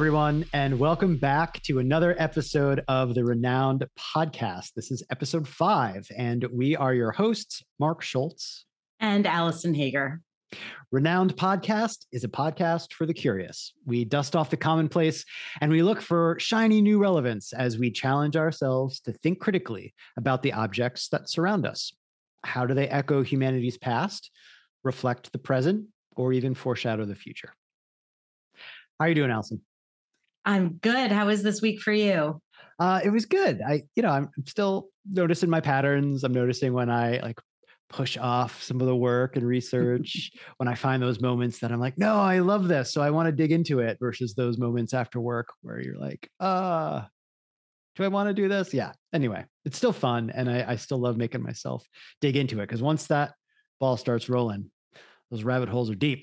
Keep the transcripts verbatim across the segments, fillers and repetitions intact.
everyone, and welcome back to another episode of the Renowned Podcast. This is episode five, and we are your hosts, Mark Schultz and Allison Hager. Renowned Podcast is a podcast for the curious. We dust off the commonplace and we look for shiny new relevance as we challenge ourselves to think critically about the objects that surround us. How do they echo humanity's past, reflect the present, or even foreshadow the future? How are you doing, Allison? I'm good. How was this week for you? Uh, it was good. I, you know, I'm still noticing my patterns. I'm noticing when I like push off some of the work and research, when I find those moments that I'm like, no, I love this, so I want to dig into it, versus those moments after work where you're like, uh, do I want to do this? Yeah. Anyway, it's still fun. And I, I still love making myself dig into it, because once that ball starts rolling, those rabbit holes are deep,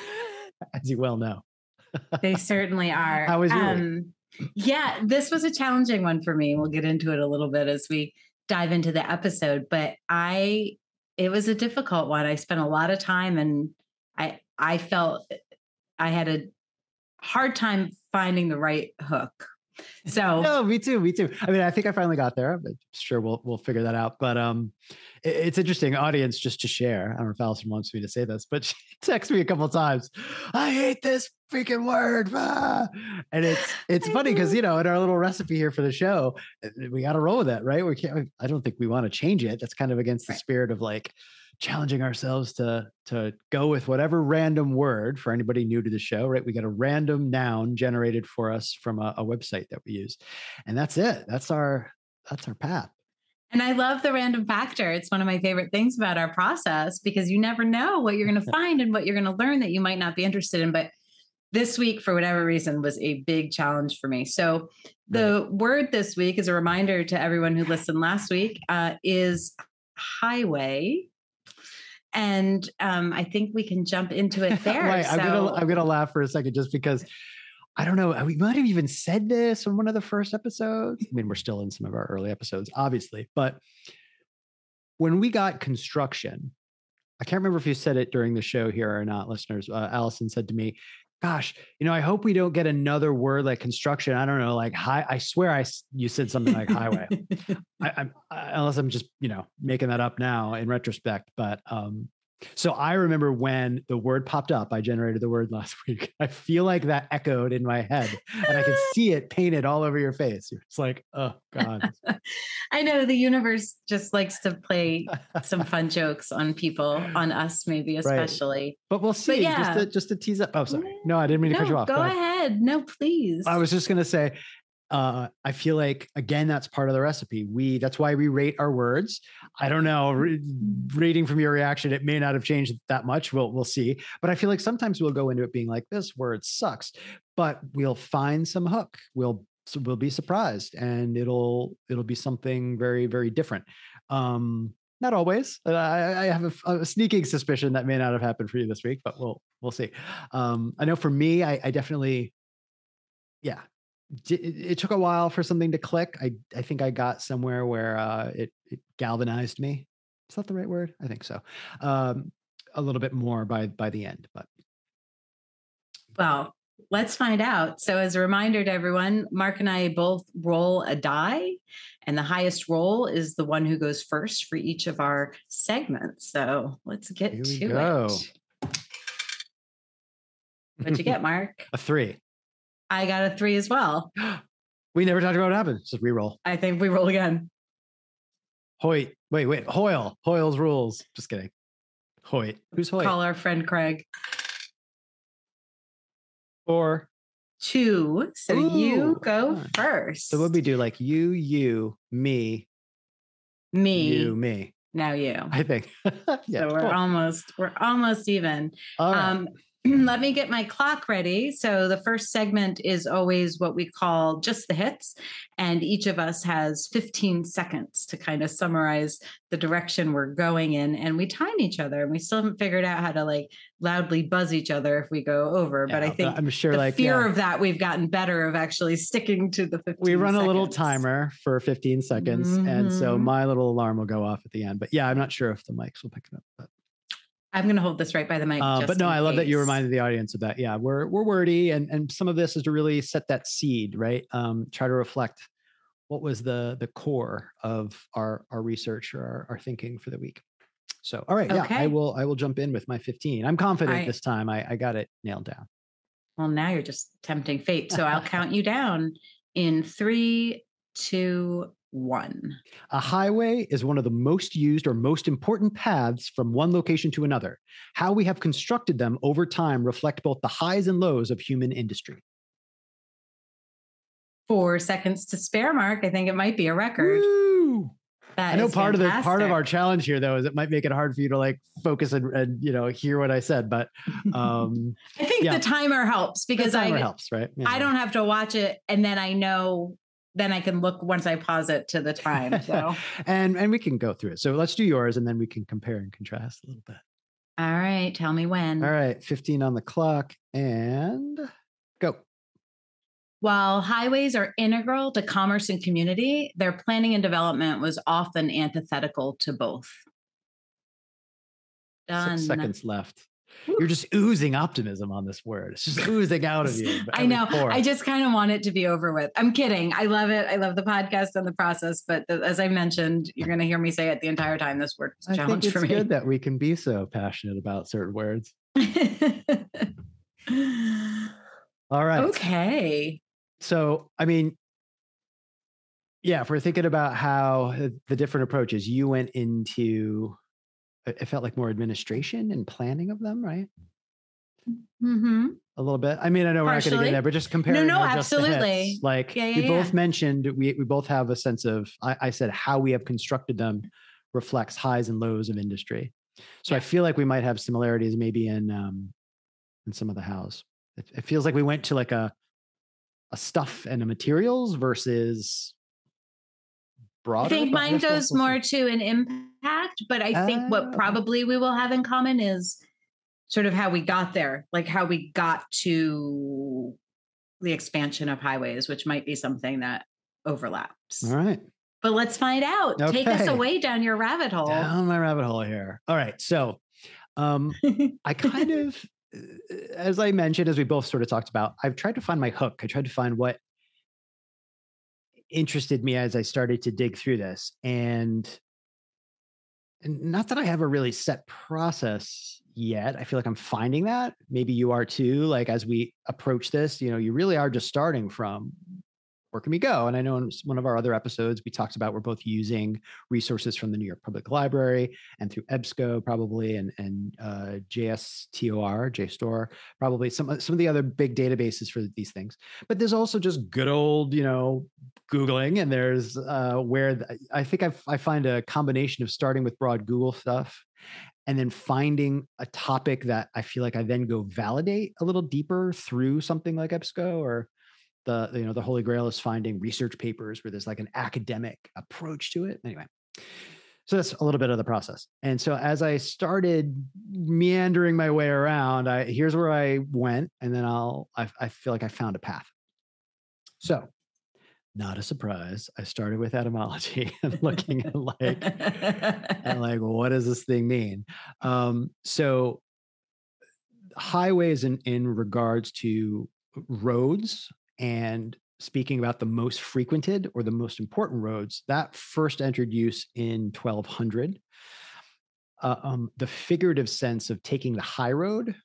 as you well know. They certainly are. How was your um, Yeah, this was a challenging one for me. We'll get into it a little bit as we dive into the episode, but I, it was a difficult one. I spent a lot of time and I, I felt I had a hard time finding the right hook. So no, me too. Me too. I mean, I think I finally got there. I'm sure we'll we'll figure that out. But um, it, it's interesting, audience, just to share. I don't know if Allison wants me to say this, but she texted me a couple of times. I hate this freaking word, ah! And it's it's funny because, you know, in our little recipe here for the show, we got to roll with that, right? We can't. I don't think we want to change it. That's kind of against the right. spirit of like challenging ourselves to to go with whatever random word. For anybody new to the show, right? We got a random noun generated for us from a, a website that we use, and that's it. That's our that's our path. And I love the random factor. It's one of my favorite things about our process, because you never know what you're going to find and what you're going to learn that you might not be interested in. But this week, for whatever reason, was a big challenge for me. So the right. word this week, is a reminder to everyone who listened last week, uh, is highway. And um, I think we can jump into it there. Wait, so. I'm gonna I'm gonna laugh for a second, just because I don't know. We might have even said this in one of the first episodes. I mean, we're still in some of our early episodes, obviously, but when we got construction, I can't remember if you said it during the show here or not, listeners. Uh, Allison said to me, gosh, you know, I hope we don't get another word like construction. I don't know, like high. I swear, I you said something like highway, I, I'm, I, unless I'm just you know making that up now in retrospect. But um, so I remember when the word popped up. I generated the word last week. I feel like that echoed in my head, and I can see it painted all over your face. It's like, oh God. I know the universe just likes to play some fun jokes on people, on us maybe especially. Right. But we'll see. But yeah. Just to, just to tease up. Oh, sorry. No, I didn't mean to no, cut you off. Go, go ahead. ahead. No, please. I was just going to say, uh, I feel like, again, that's part of the recipe. We, that's why we rate our words. I don't know, re- reading from your reaction, it may not have changed that much. We'll, we'll see. But I feel like sometimes we'll go into it being like, this word sucks, but we'll find some hook. We'll, so we'll be surprised, and it'll, it'll be something very, very different. Um, Not always. Uh, I, I have a, a sneaking suspicion that may not have happened for you this week, but we'll we'll see. Um, I know for me, I, I definitely, yeah, it, it took a while for something to click. I I think I got somewhere where uh, it, it galvanized me. Is that the right word? I think so. Um, a little bit more by by the end, but well, let's find out. So as a reminder to everyone, Mark and I both roll a die, and the highest roll is the one who goes first for each of our segments. So let's get Here we to go. it. What'd you get, Mark? A three. I got a three as well. We never talked about what happened. Just re-roll. I think we roll again. Hoyt. Wait, wait. Hoyle. Hoyle's rules. Just kidding. Hoyt. Who's Hoyt? Call our friend Craig. Four. Two. So Ooh. You go first. So what we do? Like you, you, me, me, you, me. Now you. I think. Yeah, so we're cool. almost we're almost even. All right. Um, let me get my clock ready. So the first segment is always what we call just the hits. And each of us has fifteen seconds to kind of summarize the direction we're going in. And we time each other, and we still haven't figured out how to like loudly buzz each other if we go over. Yeah, but I think I'm sure the like fear yeah. of that, we've gotten better of actually sticking to the fifteen We run seconds. a little timer for fifteen seconds. Mm-hmm. And so my little alarm will go off at the end. But yeah, I'm not sure if the mics will pick it up. But I'm going to hold this right by the mic. Uh, just but no, in I love that you case. reminded the audience of that. Yeah, we're we're wordy, and and some of this is to really set that seed, right? Um, try to reflect what was the the core of our our research or our, our thinking for the week. So, all right, yeah, I Okay. will I will jump in with my fifteen. I'm All confident right. this time. I, I got it nailed down. Well, now you're just tempting fate. So I'll count you down in three, two, one. A highway is one of the most used or most important paths from one location to another. How we have constructed them over time reflect both the highs and lows of human industry. Four seconds to spare, Mark. I think it might be a record. Woo! That I know is part fantastic. of the part of our challenge here, though, is it might make it hard for you to like focus and, and you know hear what I said. But um, I think yeah. the timer helps because the timer I helps, right? Yeah. I don't have to watch it, and then I know. Then I can look once I pause it to the time. So and and we can go through it. So let's do yours, and then we can compare and contrast a little bit. All right, tell me when. All right, fifteen on the clock, and go. While highways are integral to commerce and community, their planning and development was often antithetical to both. Done. Six seconds left. Woo. You're just oozing optimism on this word. It's just oozing out of you. I know. Four. I just kind of want it to be over with. I'm kidding. I love it. I love the podcast and the process. But the, as I mentioned, you're going to hear me say it the entire time. This word is a challenge for me. I think it's good that we can be so passionate about certain words. All right. Okay. So, I mean, yeah, if we're thinking about how the different approaches, you went into, it felt like more administration and planning of them, right? Mm-hmm. A little bit. I mean, I know we're Partially. not going to get there, but just comparing. No, no, absolutely. Like yeah, yeah, we yeah. both mentioned, we we both have a sense of. I, I said how we have constructed them reflects highs and lows of industry. So yeah. I feel like we might have similarities, maybe in um, in some of the hows. It, it feels like we went to like a a stuff and a materials versus broader. I think mine goes we'll more to an impact, but I think uh, what probably we will have in common is sort of how we got there, like how we got to the expansion of highways, which might be something that overlaps. All right. But let's find out. Okay. Take us away down your rabbit hole. Down my rabbit hole here. All right. So um, I kind of, as I mentioned, as we both sort of talked about, I've tried to find my hook. I tried to find what interested me as I started to dig through this. And, and not that I have a really set process yet. I feel like I'm finding that. Maybe you are too. Like as we approach this, you know, you really are just starting from where can we go? And I know in one of our other episodes, we talked about we're both using resources from the New York Public Library and through EBSCO probably, and, and uh, J S T O R, JSTOR, probably some, some of the other big databases for these things. But there's also just good old, you know, Googling, and there's uh, where the, I think I've, I find a combination of starting with broad Google stuff and then finding a topic that I feel like I then go validate a little deeper through something like EBSCO, or the, you know, the Holy Grail is finding research papers where there's like an academic approach to it. Anyway, so that's a little bit of the process. And so as I started meandering my way around, I, here's where I went, and then I'll, I, I feel like I found a path. So not a surprise, I started with etymology and looking at like, and like, what does this thing mean? Um, so highways in, in regards to roads, and speaking about the most frequented or the most important roads, that first entered use in twelve hundred. Uh, um, the figurative sense of taking the high road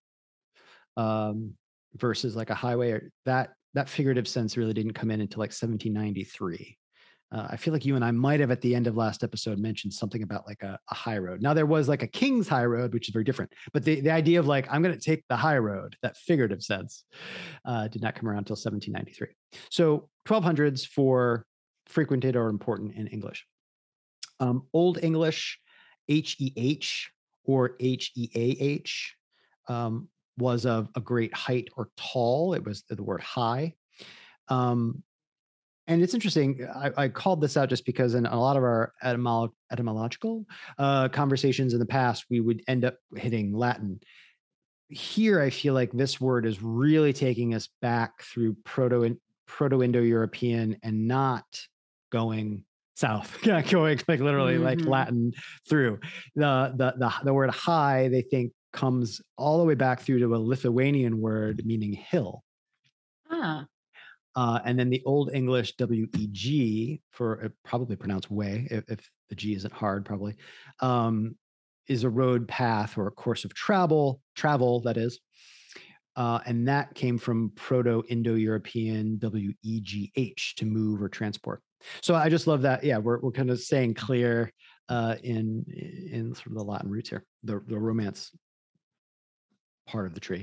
um, versus like a highway, that that figurative sense really didn't come in until like seventeen ninety-three. Uh, I feel like you and I might have at the end of last episode mentioned something about like a, a high road. Now there was like a King's High Road, which is very different, but the, the idea of like, I'm going to take the high road, that figurative sense uh, did not come around until seventeen ninety-three. So twelve hundreds for frequented or important in English. Um, Old English, H E H or H E A H um, was a, a great height or tall. It was the word high. Um, And it's interesting, I, I called this out just because in a lot of our etymolo- etymological uh, conversations in the past, we would end up hitting Latin. Here, I feel like this word is really taking us back through Proto, Proto-Indo-European and not going south, going like literally mm-hmm. like Latin through. The, the, the, the word high, they think comes all the way back through to a Lithuanian word meaning hill. Ah. Uh, and then the Old English W E G, for uh, probably pronounced way, if, if the G isn't hard, probably, um, is a road, path, or a course of travel, travel, that is. Uh, and that came from Proto-Indo-European W E G H, to move or transport. So I just love that. Yeah, we're, we're kind of staying clear uh, in in sort of the Latin roots here, the, the Romance part of the tree.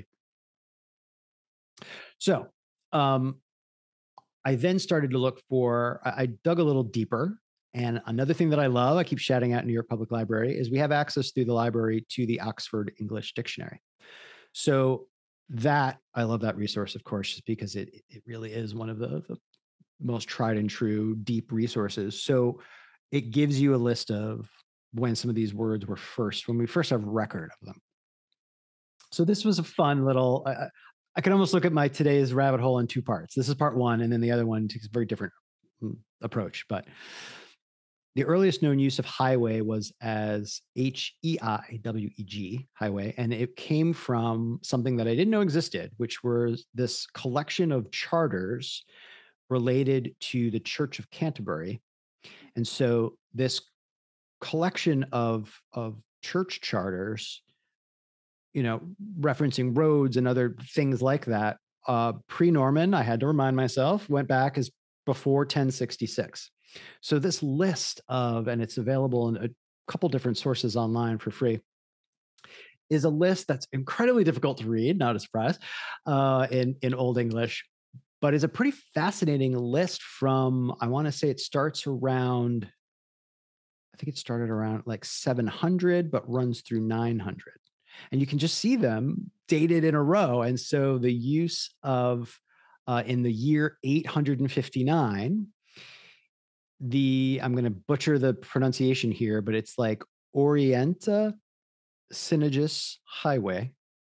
So um, I then started to look for, I, I dug a little deeper. And another thing that I love, I keep shouting out New York Public Library, is we have access through the library to the Oxford English Dictionary. So that, I love that resource, of course, just because it, it really is one of the, the most tried and true deep resources. So it gives you a list of when some of these words were first, when we first have record of them. So this was a fun little, uh, I can almost look at my today's rabbit hole in two parts. This is part one, and then the other one takes a very different approach. But the earliest known use of highway was as H E I W E G, highway, and it came from something that I didn't know existed, which was this collection of charters related to the Church of Canterbury. And so this collection of, of church charters, you know, referencing roads and other things like that, uh, pre-Norman, I had to remind myself, went back as before ten sixty-six. So this list of, and it's available in a couple different sources online for free, is a list that's incredibly difficult to read, not a surprise, uh, in, in Old English, but is a pretty fascinating list from, I want to say it starts around, I think it started around like seven hundred, but runs through nine hundred. And you can just see them dated in a row. And so the use of, uh, in the year eight hundred fifty-nine, the, I'm going to butcher the pronunciation here, but it's like Orienta Synergis Highway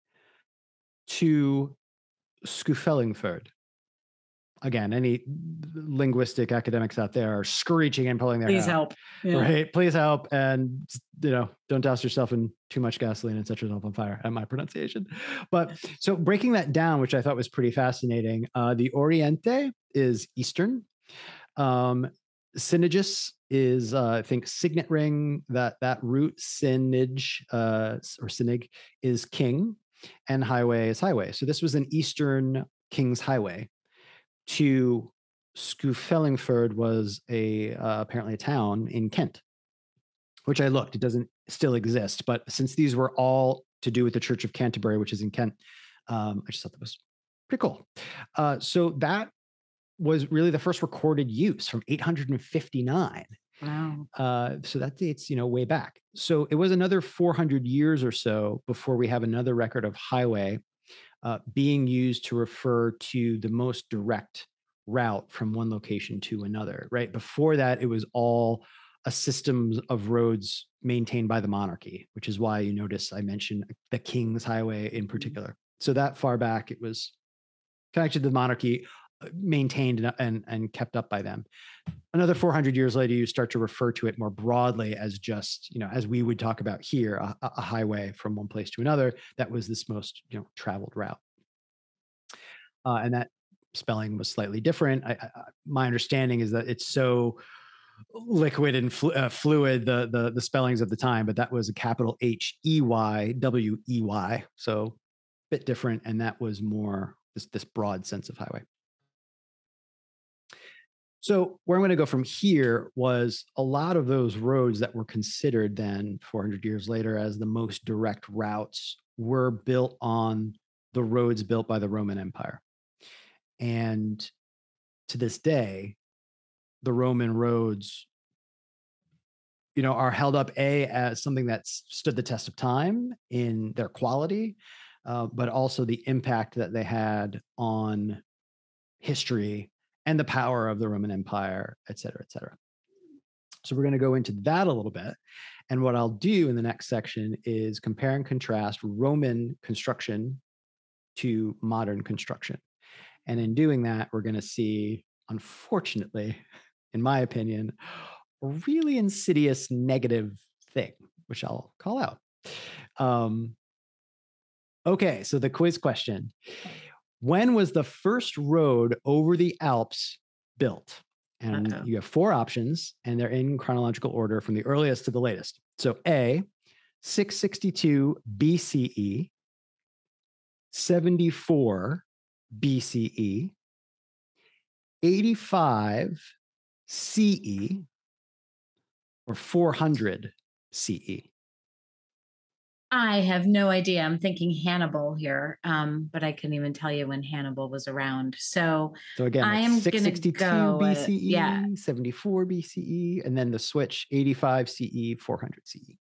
to Skufellingford. Again, any linguistic academics out there are screeching and pulling their Please hair out. help. Yeah. Right? Please help. And, you know, don't douse yourself in too much gasoline and set yourself on fire at my pronunciation. But so breaking that down, which I thought was pretty fascinating, uh, the Oriente is Eastern. Um, Synergis is, uh, I think, signet ring, that, that root, Synage, uh, or Synig, is king, and highway is highway. So this was an Eastern King's Highway. To Skufellingford was a uh, apparently a town in Kent, which I looked, it doesn't still exist. But since these were all to do with the Church of Canterbury, which is in Kent, um, I just thought that was pretty cool. Uh, so that was really the first recorded use from eight hundred fifty-nine. Wow. Uh, so that dates, you know, way back. So it was another four hundred years or so before we have another record of highway uh, being used to refer to the most direct route from one location to another, right? Before that, it was all a system of roads maintained by the monarchy, which is why you notice I mentioned the King's Highway in particular. So that far back, it was connected to the monarchy, maintained and, and, and kept up by them. Another four hundred years later, you start to refer to it more broadly as just, you know, as we would talk about here, a, a highway from one place to another. That was this most, you know, traveled route. Uh, and that spelling was slightly different. I, I, my understanding is that it's so liquid and flu- uh, fluid, the, the, the spellings of the time, but that was a capital H E Y W E Y. So a bit different. And that was more this, this broad sense of highway. So where I'm going to go from here was a lot of those roads that were considered then four hundred years later as the most direct routes were built on the roads built by the Roman Empire. And to this day, the Roman roads, you know, are held up A, as something that's stood the test of time in their quality, uh, but also the impact that they had on history and the power of the Roman Empire, et cetera, et cetera. So we're going to go into that a little bit. And what I'll do in the next section is compare and contrast Roman construction to modern construction. And in doing that, we're going to see, unfortunately, in my opinion, a really insidious negative thing, which I'll call out. Um, Okay, so the quiz question. When was the first road over the Alps built? And Uh-oh. you have four options, and they're in chronological order from the earliest to the latest. So A, six sixty-two B C E, seventy-four B C E, eighty-five C E, or four hundred C E. I have no idea. I'm thinking Hannibal here, um, but I couldn't even tell you when Hannibal was around. So So again, I it's am gonna six sixty-two go. Uh, yeah, B C E, seventy-four B C E, and then the switch eighty-five C E, four hundred C E.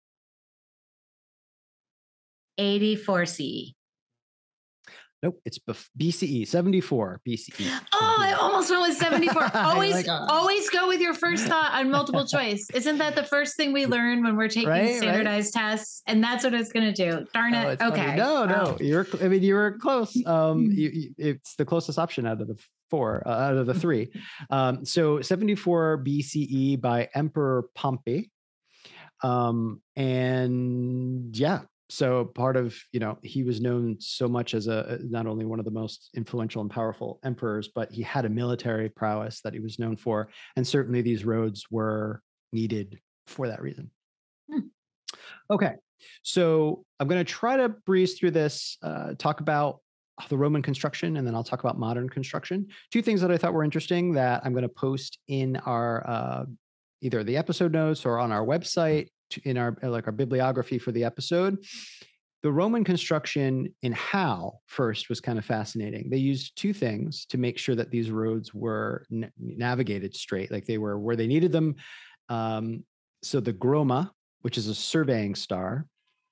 eighty-four C E. Nope, it's B C E, seventy-four B C E. Oh, I almost went with seventy-four. Always, like, uh, always go with your first thought on multiple choice. Isn't that the first thing we learn when we're taking right, standardized right? tests? And that's what it's going to do. Darn it. Oh, okay. Funny. No, wow. no, you're. I mean, you were close. Um, you, you, it's the closest option out of the four, uh, out of the three. Um, so seventy-four B C E by Emperor Pompey, um, and yeah. So part of, you know, he was known so much as a not only one of the most influential and powerful emperors, but he had a military prowess that he was known for. And certainly these roads were needed for that reason. Hmm. Okay. So I'm going to try to breeze through this, uh, talk about the Roman construction, and then I'll talk about modern construction. Two things that I thought were interesting that I'm going to post in our uh, either the episode notes or on our website, in our like our bibliography for the episode. The Roman construction in how first was kind of fascinating. They used two things to make sure that these roads were n- navigated straight, like they were where they needed them. Um, so the Groma, which is a surveying star,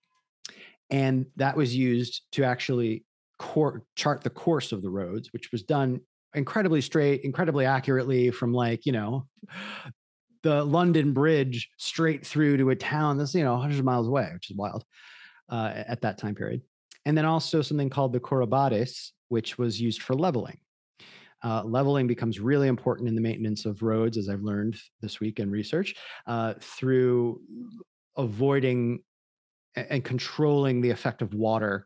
and that was used to actually cor- chart the course of the roads, which was done incredibly straight, incredibly accurately from like, you know, the London Bridge straight through to a town that's, you know, hundreds of miles away, which is wild uh, at that time period. And then also something called the Chorobates, which was used for leveling. Uh, leveling becomes really important in the maintenance of roads, as I've learned this week in research, uh, through avoiding and controlling the effect of water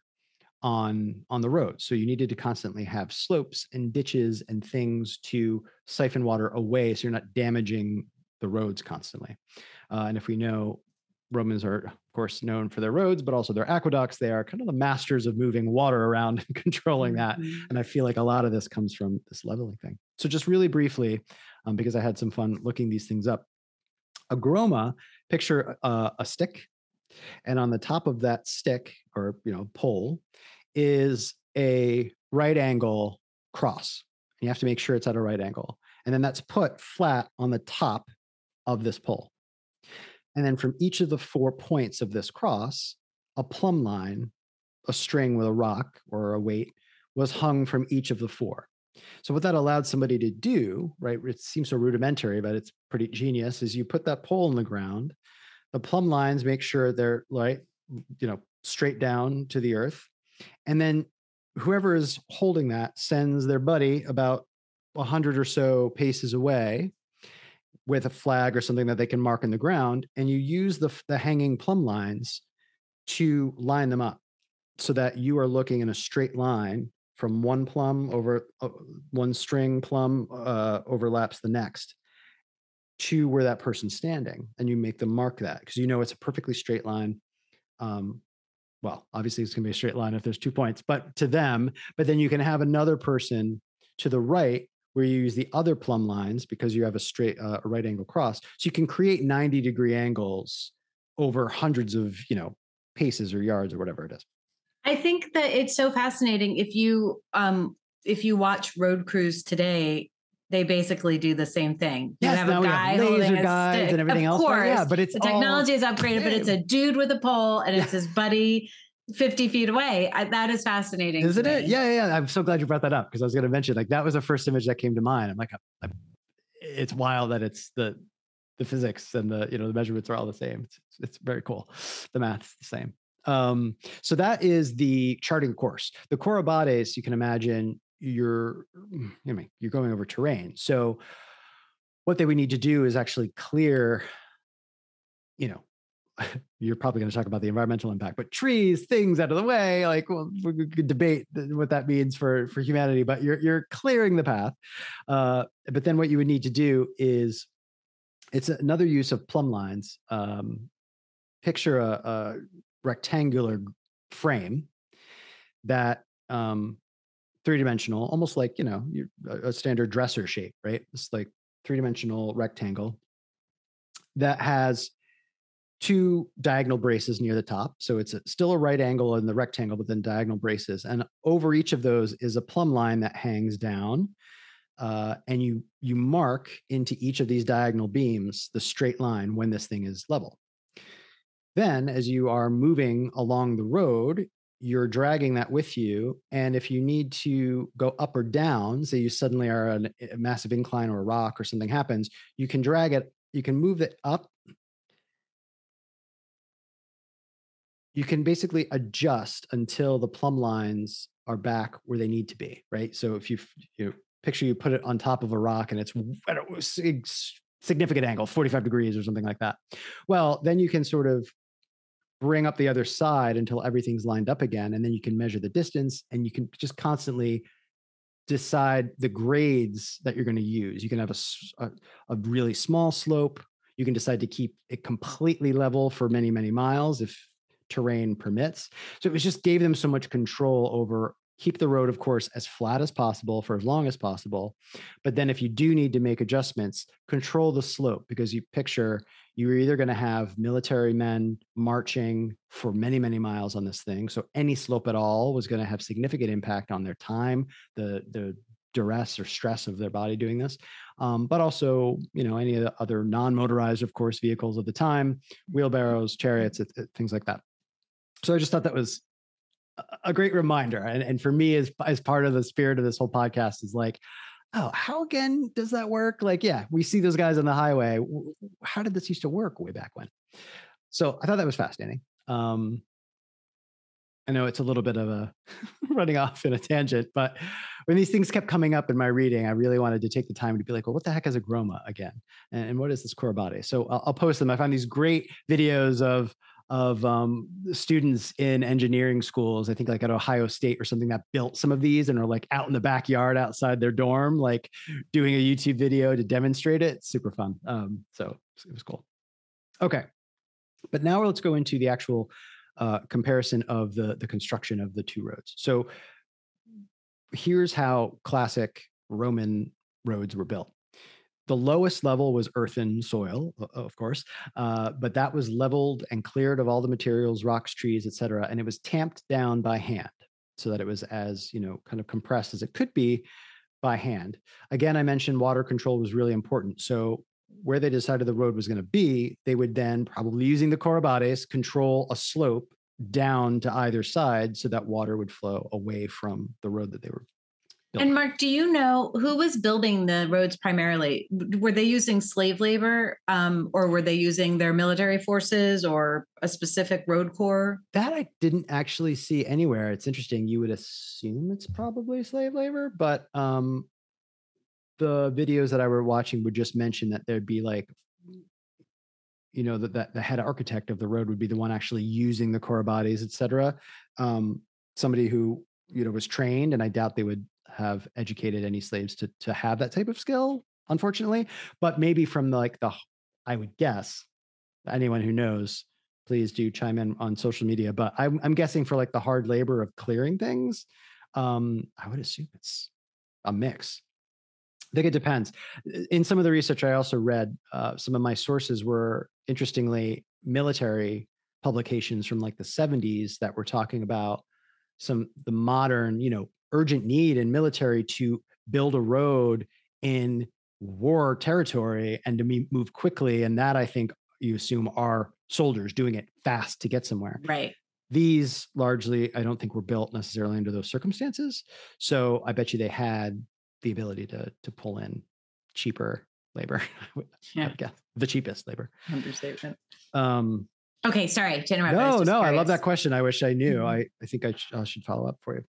on on the road. So you needed to constantly have slopes and ditches and things to siphon water away, so you're not damaging the roads constantly. Uh, and if we know, Romans are, of course, known for their roads, but also their aqueducts. They are kind of the masters of moving water around and controlling that. Mm-hmm. And I feel like a lot of this comes from this leveling thing. So just really briefly, um, because I had some fun looking these things up. A groma, picture uh, a stick, and on the top of that stick, or you know, pole, is a right angle cross. You have to make sure it's at a right angle. And then that's put flat on the top of this pole. And then from each of the four points of this cross, a plumb line, a string with a rock or a weight, was hung from each of the four. So what that allowed somebody to do, right, it seems so rudimentary, but it's pretty genius, is you put that pole in the ground, the plumb lines make sure they're right, you know, straight down to the earth. And then whoever is holding that sends their buddy about a hundred or so paces away with a flag or something that they can mark in the ground. And you use the, the hanging plumb lines to line them up so that you are looking in a straight line from one plumb over uh, one string plumb uh, overlaps the next to where that person's standing. And you make them mark that because you know it's a perfectly straight line. Um, well, obviously it's going to be a straight line if there's two points, but to them, but then you can have another person to the right where you use the other plumb lines because you have a straight, uh, a right angle cross. So you can create ninety degree angles over hundreds of, you know, paces or yards or whatever it is. I think that it's so fascinating. If you, um, if you watch road crews today, they basically do the same thing. You yes, have a guy have holding a guides stick. And everything of else, course, right? Yeah, but it's the technology all... is upgraded, but it's a dude with a pole and it's yeah. his buddy fifty feet away. I, that is fascinating. Isn't it? Yeah, yeah, yeah. I'm so glad you brought that up because I was going to mention like that was the first image that came to mind. I'm like, I, I, it's wild that it's the the physics and the you know the measurements are all the same. It's, it's very cool. The math's the same. Um, so that is the charting course. The Chorobates, you can imagine you're you know, you're going over terrain. So what they would need to do is actually clear, you know, you're probably going to talk about the environmental impact, but trees, things out of the way, like well, we could debate what that means for, for humanity, but you're, you're clearing the path. Uh, but then what you would need to do is, it's another use of plumb lines. Um, picture a, a rectangular frame that um, three-dimensional, almost like, you know, a standard dresser shape, right? It's like three-dimensional rectangle that has two diagonal braces near the top. So it's a, still a right angle in the rectangle, but then diagonal braces. And over each of those is a plumb line that hangs down. Uh, and you you mark into each of these diagonal beams the straight line when this thing is level. Then, as you are moving along the road, you're dragging that with you. And if you need to go up or down, say you suddenly are on a massive incline or a rock or something happens, you can drag it, you can move it up. You can basically adjust until the plumb lines are back where they need to be, right? So if you, you know, picture you put it on top of a rock and it's at a significant angle, forty-five degrees or something like that. Well, then you can sort of bring up the other side until everything's lined up again. And then you can measure the distance and you can just constantly decide the grades that you're going to use. You can have a, a, a really small slope. You can decide to keep it completely level for many, many miles if terrain permits. So it was just gave them so much control over, keep the road, of course, as flat as possible for as long as possible. But then if you do need to make adjustments, control the slope, because you picture you're either going to have military men marching for many, many miles on this thing. So any slope at all was going to have significant impact on their time, the, the duress or stress of their body doing this. Um, but also, you know, any of the other non-motorized, of course, vehicles of the time, wheelbarrows, chariots, it, it, things like that. So I just thought that was a great reminder. And, and for me, as, as part of the spirit of this whole podcast is like, oh, how again does that work? Like, yeah, we see those guys on the highway. How did this used to work way back when? So I thought that was fascinating. Um, I know it's a little bit of a running off in a tangent, but when these things kept coming up in my reading, I really wanted to take the time to be like, well, what the heck is a chroma again? And, and what is this Corbate? So I'll, I'll post them. I found these great videos of of um, students in engineering schools, I think like at Ohio State or something, that built some of these and are like out in the backyard outside their dorm, like doing a YouTube video to demonstrate it. It's super fun. Um, so it was cool. Okay. But now let's go into the actual uh, comparison of the, the construction of the two roads. So here's how classic Roman roads were built. The lowest level was earthen soil, of course, uh, but that was leveled and cleared of all the materials, rocks, trees, et cetera. And it was tamped down by hand so that it was as, you know, kind of compressed as it could be by hand. Again, I mentioned water control was really important. So where they decided the road was going to be, they would then, probably using the Corbades, control a slope down to either side so that water would flow away from the road that they were building. And Mark, do you know who was building the roads primarily? Were they using slave labor, um, or were they using their military forces or a specific road corps? That I didn't actually see anywhere. It's interesting. You would assume it's probably slave labor, but um, the videos that I were watching would just mention that there'd be like, you know, that, that the head architect of the road would be the one actually using the Corbades, et cetera. Um, somebody who, you know, was trained, and I doubt they would have educated any slaves to, to have that type of skill, unfortunately, but maybe from the, like the, I would guess, anyone who knows, please do chime in on social media, but I'm, I'm guessing for like the hard labor of clearing things, um, I would assume it's a mix. I think it depends. In some of the research I also read, uh, some of my sources were, interestingly, military publications from like the seventies that were talking about some, the modern, you know, urgent need in military to build a road in war territory and to move quickly. And that, I think you assume, are soldiers doing it fast to get somewhere. Right. These largely, I don't think, were built necessarily under those circumstances. So I bet you they had the ability to to pull in cheaper labor. Yeah. I guess the cheapest labor. Understatement. Um, okay, sorry to interrupt. No, no, curious. I love that question. I wish I knew. Mm-hmm. I, I think I, sh- I should follow up for you.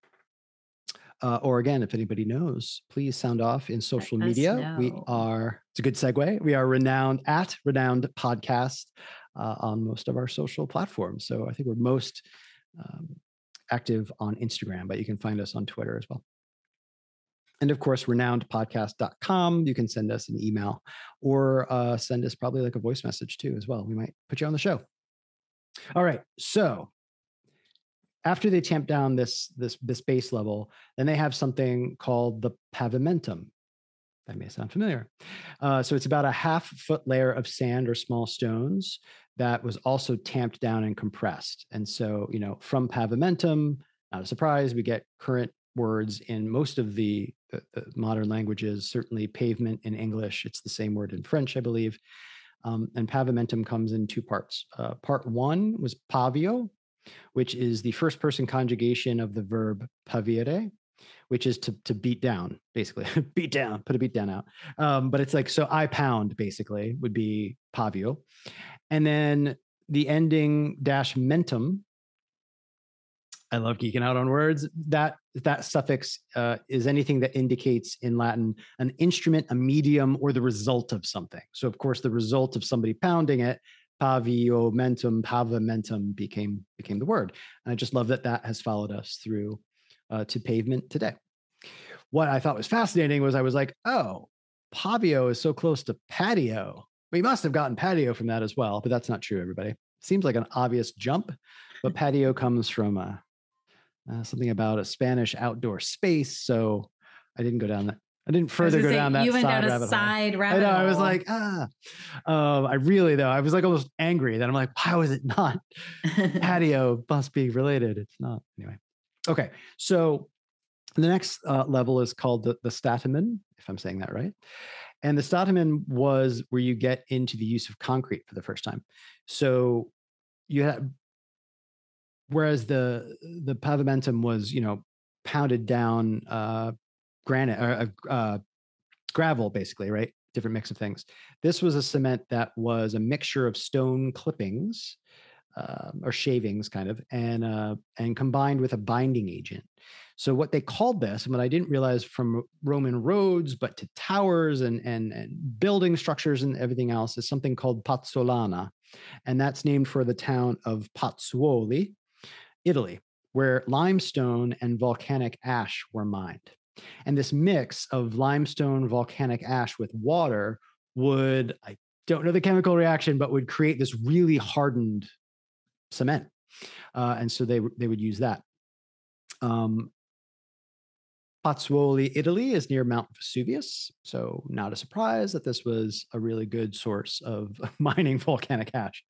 Uh, or again, if anybody knows, please sound off in social Let us media. know. We are, it's a good segue. We are renowned at Renowned Podcast uh, on most of our social platforms. So I think we're most um, active on Instagram, but you can find us on Twitter as well. And of course, renowned podcast dot com. You can send us an email or uh, send us probably like a voice message too as well. We might put you on the show. All right. So after they tamp down this, this, this base level, then they have something called the pavimentum. That may sound familiar. Uh, so it's about a half foot layer of sand or small stones that was also tamped down and compressed. And so, you know, from pavimentum, not a surprise, we get current words in most of the, the, the modern languages, certainly pavement in English. It's the same word in French, I believe. Um, and pavimentum comes in two parts. Uh, part one was pavio, which is the first person conjugation of the verb pavere, which is to, to beat down, basically. Beat down, put a beat down out. Um, but it's like, so I pound, basically, would be pavio. And then the ending dash mentum, I love geeking out on words. That, that suffix uh, is anything that indicates in Latin an instrument, a medium, or the result of something. So of course, the result of somebody pounding it, pavio mentum, pavimentum became, became the word. And I just love that that has followed us through uh, to pavement today. What I thought was fascinating was I was like, oh, pavio is so close to patio. We must have gotten patio from that as well, but that's not true, everybody. Seems like an obvious jump, but patio comes from uh, uh, something about a Spanish outdoor space. So I didn't go down that. I didn't further go say, down that you went side down a rabbit side hole. rabbit I know. hole. I was like, ah. Um, I really though. I was like almost angry that I'm like, how is it not? Patio must be related. It's not. Anyway. Okay. So the next uh, level is called the, the statamen, if I'm saying that right. And the statamen was where you get into the use of concrete for the first time. So you had, whereas the the pavimentum was, you know, pounded down uh, granite or uh, uh, gravel, basically, right? Different mix of things. This was a cement that was a mixture of stone clippings um, or shavings, kind of, and uh, and combined with a binding agent. So what they called this, and what I didn't realize from Roman roads, but to towers and and, and building structures and everything else, is something called Pozzolana, and that's named for the town of Pozzuoli, Italy, where limestone and volcanic ash were mined. And this mix of limestone, volcanic ash with water would, I don't know the chemical reaction, but would create this really hardened cement. Uh, and so they, they would use that. Um, Pozzuoli, Italy is near Mount Vesuvius. So not a surprise that this was a really good source of mining volcanic ash.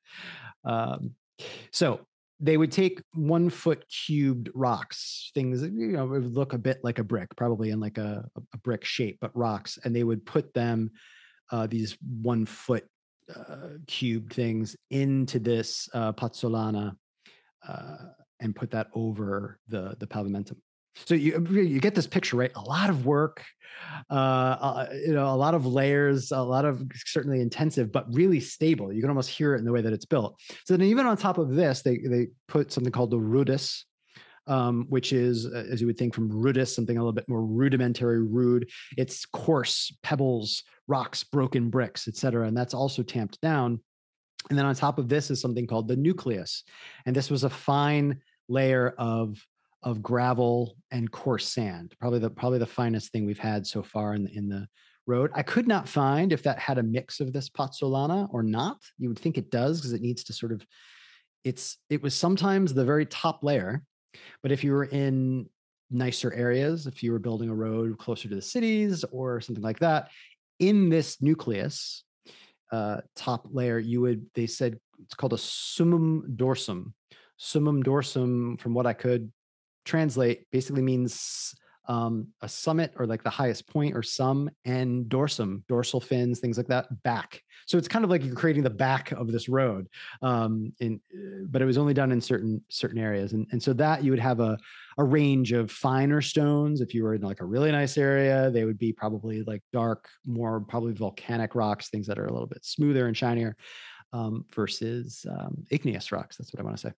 Um, so they would take one foot cubed rocks, things that, you know, it would look a bit like a brick, probably in like a, a brick shape, but rocks. And they would put them, uh, these one foot uh, cubed things into this uh, pozzolana uh, and put that over the, the pavimentum. So you, you get this picture, right? A lot of work, uh, uh, you know, a lot of layers, a lot of certainly intensive, but really stable. You can almost hear it in the way that it's built. So then even on top of this, they, they put something called the rudis, um, which is, uh, as you would think from rudis, something a little bit more rudimentary, rude. It's coarse pebbles, rocks, broken bricks, et cetera. And that's also tamped down. And then on top of this is something called the nucleus. And this was a fine layer of of gravel and coarse sand, probably the probably the finest thing we've had so far in the, in the road. I could not find if that had a mix of this pozzolana or not. You would think it does because it needs to sort of, it's it was sometimes the very top layer, but if you were in nicer areas, if you were building a road closer to the cities or something like that, in this nucleus, uh, top layer, you would, they said it's called a summum dorsum. Summum dorsum, from what I could translate, basically means um, a summit or like the highest point or sum, and dorsum, dorsal fins, things like that, back. So it's kind of like you're creating the back of this road, um, in, but it was only done in certain certain areas. And, and so that you would have a, a range of finer stones. If you were in like a really nice area, they would be probably like dark, more probably volcanic rocks, things that are a little bit smoother and shinier, um, versus um, igneous rocks. That's what I want to say.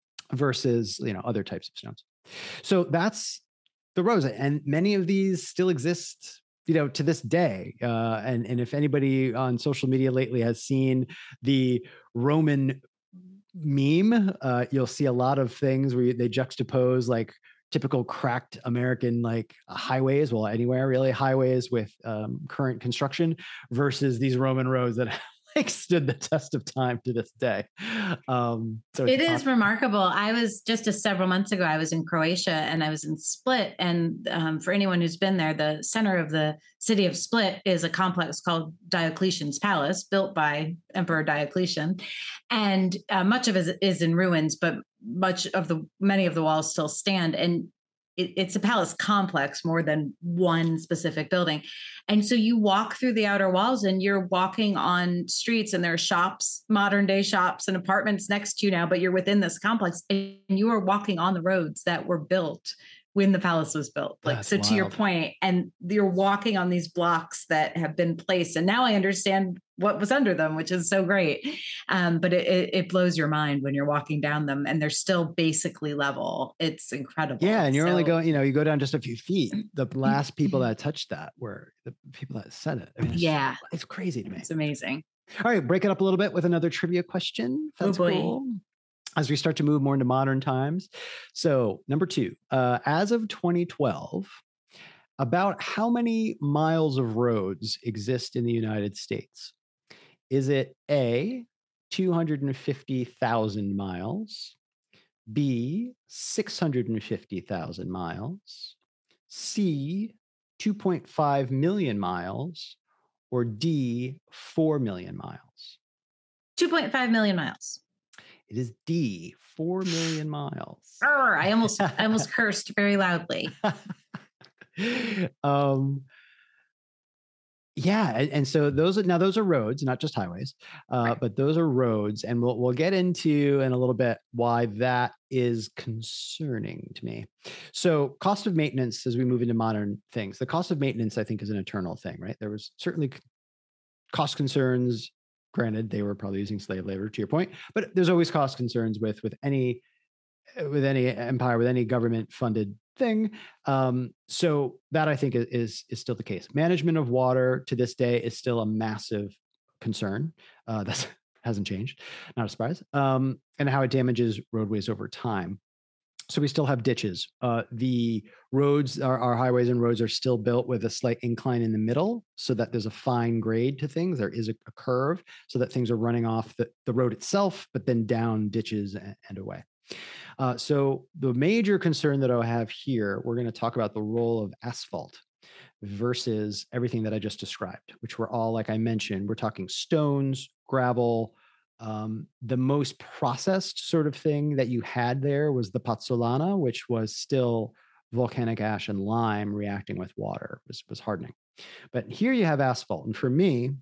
Versus, you know, other types of stones. So that's the roads, and many of these still exist you know, to this day, uh, and and if anybody on social media lately has seen the Roman meme, uh, you'll see a lot of things where they juxtapose like typical cracked American like highways, well, anywhere really, highways with um, current construction versus these Roman roads that like stood the test of time to this day. Um, so it's It is possible. remarkable. I was just a several months ago, I was in Croatia and I was in Split. And um, for anyone who's been there, the center of the city of Split is a complex called Diocletian's Palace, built by Emperor Diocletian. And uh, much of it is in ruins, but much of the, many of the walls still stand. And it, it's a palace complex more than one specific building. And so you walk through the outer walls and you're walking on streets and there are shops, modern day shops and apartments next to you now, but you're within this complex and you are walking on the roads that were built when the palace was built. Like, That's so to your wild. point, and you're walking on these blocks that have been placed. And now I understand what was under them, which is so great. Um, but it, it, it blows your mind when you're walking down them and they're still basically level. It's incredible. Yeah, and you're so, only going, you know, you go down just a few feet. The last people that touched that were the people that said it. I mean, it's, yeah, it's crazy to me. it's amazing. All right, break it up a little bit with another trivia question. That's oh boy. cool. As we start to move more into modern times. So number two, uh, as of twenty twelve, about how many miles of roads exist in the United States? Is it A, two hundred fifty thousand miles, B, six hundred fifty thousand miles, C, two point five million miles, or D, four million miles? two point five million miles. It is D, four million miles. Arr, I almost, I almost cursed very loudly. um, yeah, and, and so those are now those are roads, not just highways, uh, Right. but those are roads, and we'll we'll get into in a little bit why that is concerning to me. So, cost of maintenance as we move into modern things, the cost of maintenance, I think, is an eternal thing, right? There was certainly cost concerns. Granted, they were probably using slave labor, to your point, but there's always cost concerns with with any with any empire, with any government funded thing. Um, so that I think is is still the case. Management of water to this day is still a massive concern. Uh, that hasn't changed, not a surprise. Um, and how it damages roadways over time. So we still have ditches. Uh, the roads, our, our highways and roads are still built with a slight incline in the middle so that there's a fine grade to things. There is a, a curve so that things are running off the, the road itself, but then down ditches and, and away. Uh, so the major concern that I have here, we're going to talk about the role of asphalt versus everything that I just described, which were all, like I mentioned, we're talking stones, gravel. Um, the most processed sort of thing that you had there was the pozzolana, which was still volcanic ash and lime reacting with water, was, was hardening. But here you have asphalt. And for me,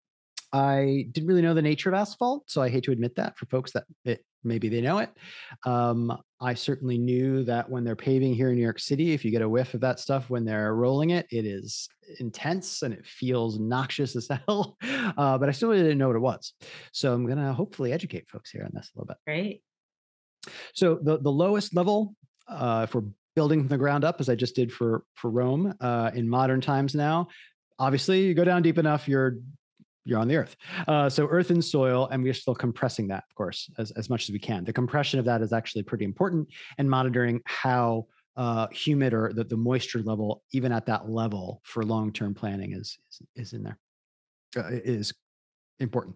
I didn't really know the nature of asphalt, so I hate to admit that for folks that it, maybe they know it. Um, I certainly knew that when they're paving here in New York City, if you get a whiff of that stuff when they're rolling it, it is intense and it feels noxious as hell. Uh, but I still really didn't know what it was. So I'm going to hopefully educate folks here on this a little bit. Great. So the, the lowest level, uh, if we're building from the ground up, as I just did for, for Rome uh, in modern times now, obviously you go down deep enough, you're you're on the earth. Uh, so earth and soil, and we're still compressing that, of course, as, as much as we can. The compression of that is actually pretty important, and monitoring how uh, humid or the, the moisture level, even at that level for long-term planning is, is, is in there, uh, is important.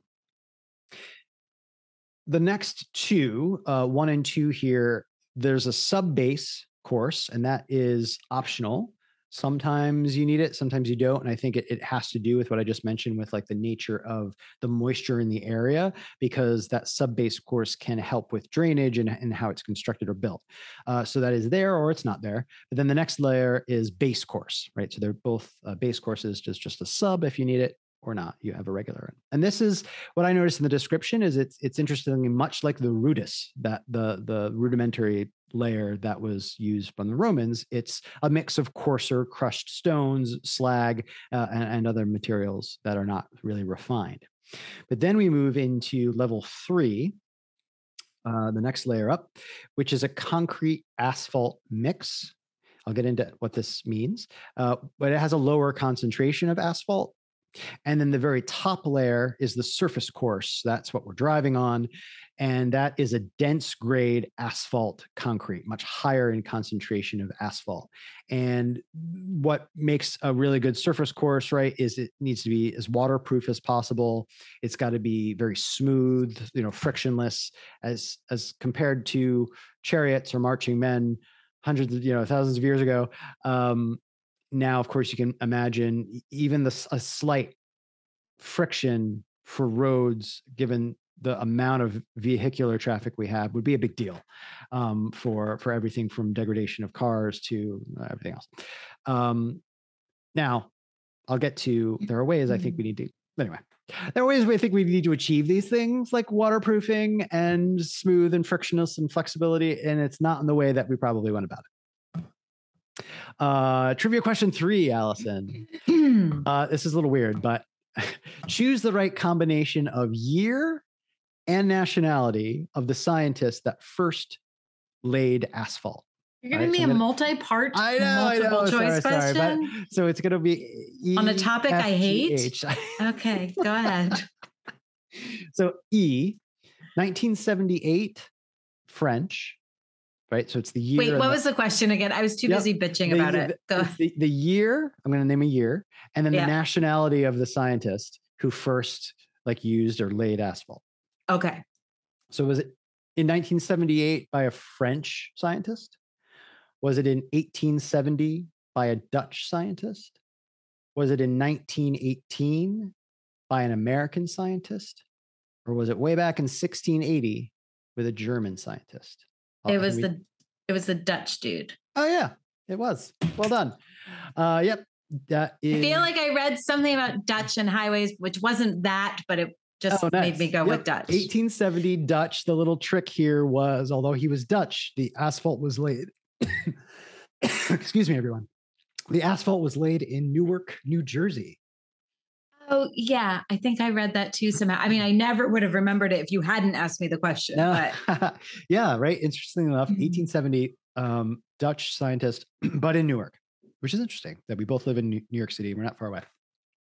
The next two, uh, one and two here, there's a sub-base course, and that is optional. Sometimes you need it, sometimes you don't. And I think it, it has to do with what I just mentioned with like the nature of the moisture in the area, because that sub-base course can help with drainage and, and how it's constructed or built. Uh, so that is there or it's not there. But then the next layer is base course, right? So they're both uh, base courses, just, just a sub if you need it or not, you have a regular. And this is what I noticed in the description is it's it's interestingly much like the rudis, that the the rudimentary layer that was used from the Romans. It's a mix of coarser crushed stones, slag, uh, and, and other materials that are not really refined. But then we move into level three, uh, the next layer up, which is a concrete asphalt mix. I'll get into what this means, uh, but it has a lower concentration of asphalt. And then the very top layer is the surface course. That's what we're driving on. And that is a dense grade asphalt concrete, much higher in concentration of asphalt. And what makes a really good surface course, right, is it needs to be as waterproof as possible. It's got to be very smooth, you know, frictionless, as as compared to chariots or marching men hundreds of, you know, thousands of years ago. Um, now, of course, you can imagine even the, a slight friction for roads, given the amount of vehicular traffic we have, would be a big deal um, for, for everything from degradation of cars to everything else. Um, now, I'll get to, there are ways I think we need to, anyway, there are ways we think we need to achieve these things like waterproofing and smooth and frictionless and flexibility, and it's not in the way that we probably went about it. Uh, trivia question three, Allison. Uh, this is a little weird, but choose the right combination of year and nationality of the scientist that first laid asphalt. You're giving right? me so a gonna, multi-part, I know, multiple I know, choice sorry, question. Sorry, but, so it's going to be E on a topic F, I hate. G, H. Okay, go ahead. So E, nineteen seventy-eight, French. Right. So it's the year. Wait, what the, was the question again? I was too yep, busy bitching the, about the, it. Go. The, the year, I'm going to name a year, and then yeah. the nationality of the scientist who first like used or laid asphalt. Okay. So was it in nineteen seventy-eight by a French scientist? Was it in eighteen seventy by a Dutch scientist? Was it in nineteen eighteen by an American scientist? Or was it way back in sixteen eighty with a German scientist? It was we... the it was the Dutch dude. Oh yeah, it was. Well done. Uh, yep. That is... I feel like I read something about Dutch and highways, which wasn't that, but it just oh, nice. made me go yep. with Dutch. eighteen seventy Dutch. The little trick here was, although he was Dutch, the asphalt was laid. Excuse me, everyone. The asphalt was laid in Newark, New Jersey. Oh, yeah. I think I read that too somehow. I mean, I never would have remembered it if you hadn't asked me the question. No. But... yeah, right. Interesting enough, eighteen seventy, um, Dutch scientist, but in Newark, which is interesting that we both live in New York City. We're not far away.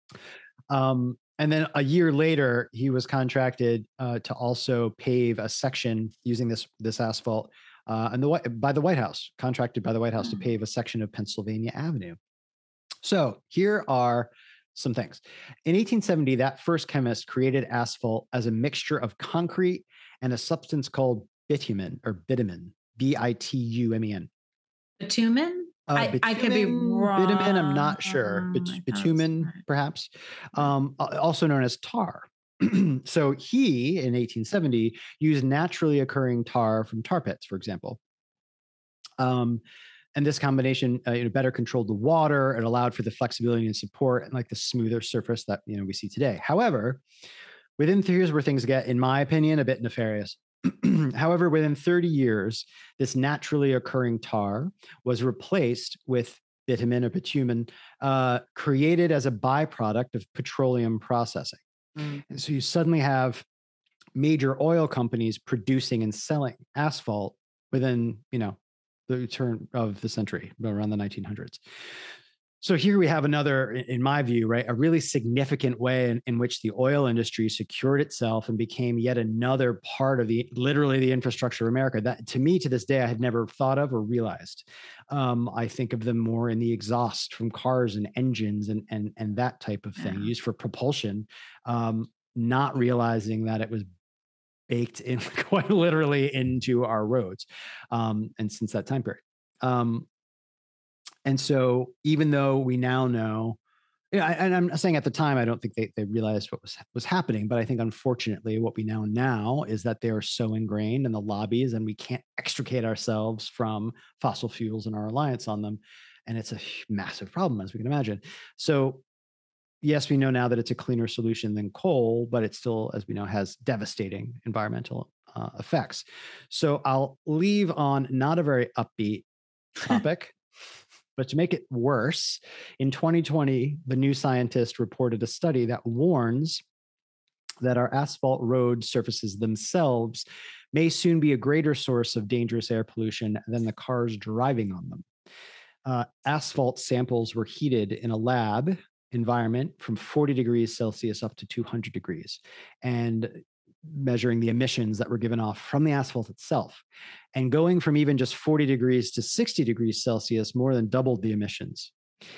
Um, and then a year later, he was contracted uh, to also pave a section using this, this asphalt uh, and the by the White House, contracted by the White House to pave a section of Pennsylvania Avenue. So here are some things. In eighteen seventy, that first chemist created asphalt as a mixture of concrete and a substance called bitumen or bitumen, B I T U M E N. Bitumen? Uh, I, bitumen, I could be wrong. Bitumen, I'm not sure. Bit- bitumen, perhaps, um, also known as tar. So he, in eighteen seventy, used naturally occurring tar from tar pits, for example. Um, And this combination, uh, you know, better controlled the water. It allowed for the flexibility and support and like the smoother surface that, you know, we see today. However, within here's where things get, in my opinion, a bit nefarious. However, within thirty years, this naturally occurring tar was replaced with bitumen or bitumen, uh, created as a byproduct of petroleum processing. Mm. And so you suddenly have major oil companies producing and selling asphalt within, you know, the turn of the century, around the nineteen hundreds. So here we have another, in my view, right, a really significant way in, in which the oil industry secured itself and became yet another part of the, literally the infrastructure of America that to me, to this day, I had never thought of or realized. Um, I think of them more in the exhaust from cars and engines and, and, and that type of thing, yeah. used for propulsion, um, not realizing that it was baked in quite literally into our roads. Um, and since that time period. Um, and so even though we now know, you know, and I'm saying at the time, I don't think they, they realized what was, was happening, but I think unfortunately what we know now is that they are so ingrained in the lobbies and we can't extricate ourselves from fossil fuels and our reliance on them. And it's a massive problem, as we can imagine. So yes, we know now that it's a cleaner solution than coal, but it still, as we know, has devastating environmental uh, effects. So I'll leave on not a very upbeat topic, but to make it worse, in twenty twenty, the New Scientist reported a study that warns that our asphalt road surfaces themselves may soon be a greater source of dangerous air pollution than the cars driving on them. uh, asphalt samples were heated in a lab environment from forty degrees Celsius up to two hundred degrees, and measuring the emissions that were given off from the asphalt itself. And going from even just forty degrees to sixty degrees Celsius more than doubled the emissions.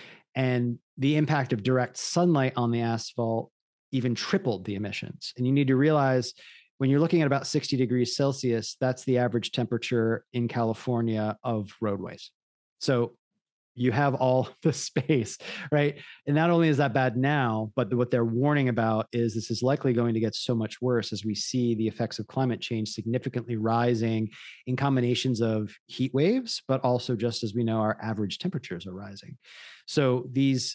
And the impact of direct sunlight on the asphalt even tripled the emissions. And you need to realize when you're looking at about sixty degrees Celsius, that's the average temperature in California of roadways. So you have all the space, right? And not only is that bad now, but what they're warning about is this is likely going to get so much worse as we see the effects of climate change significantly rising in combinations of heat waves, but also just as we know, our average temperatures are rising. So these,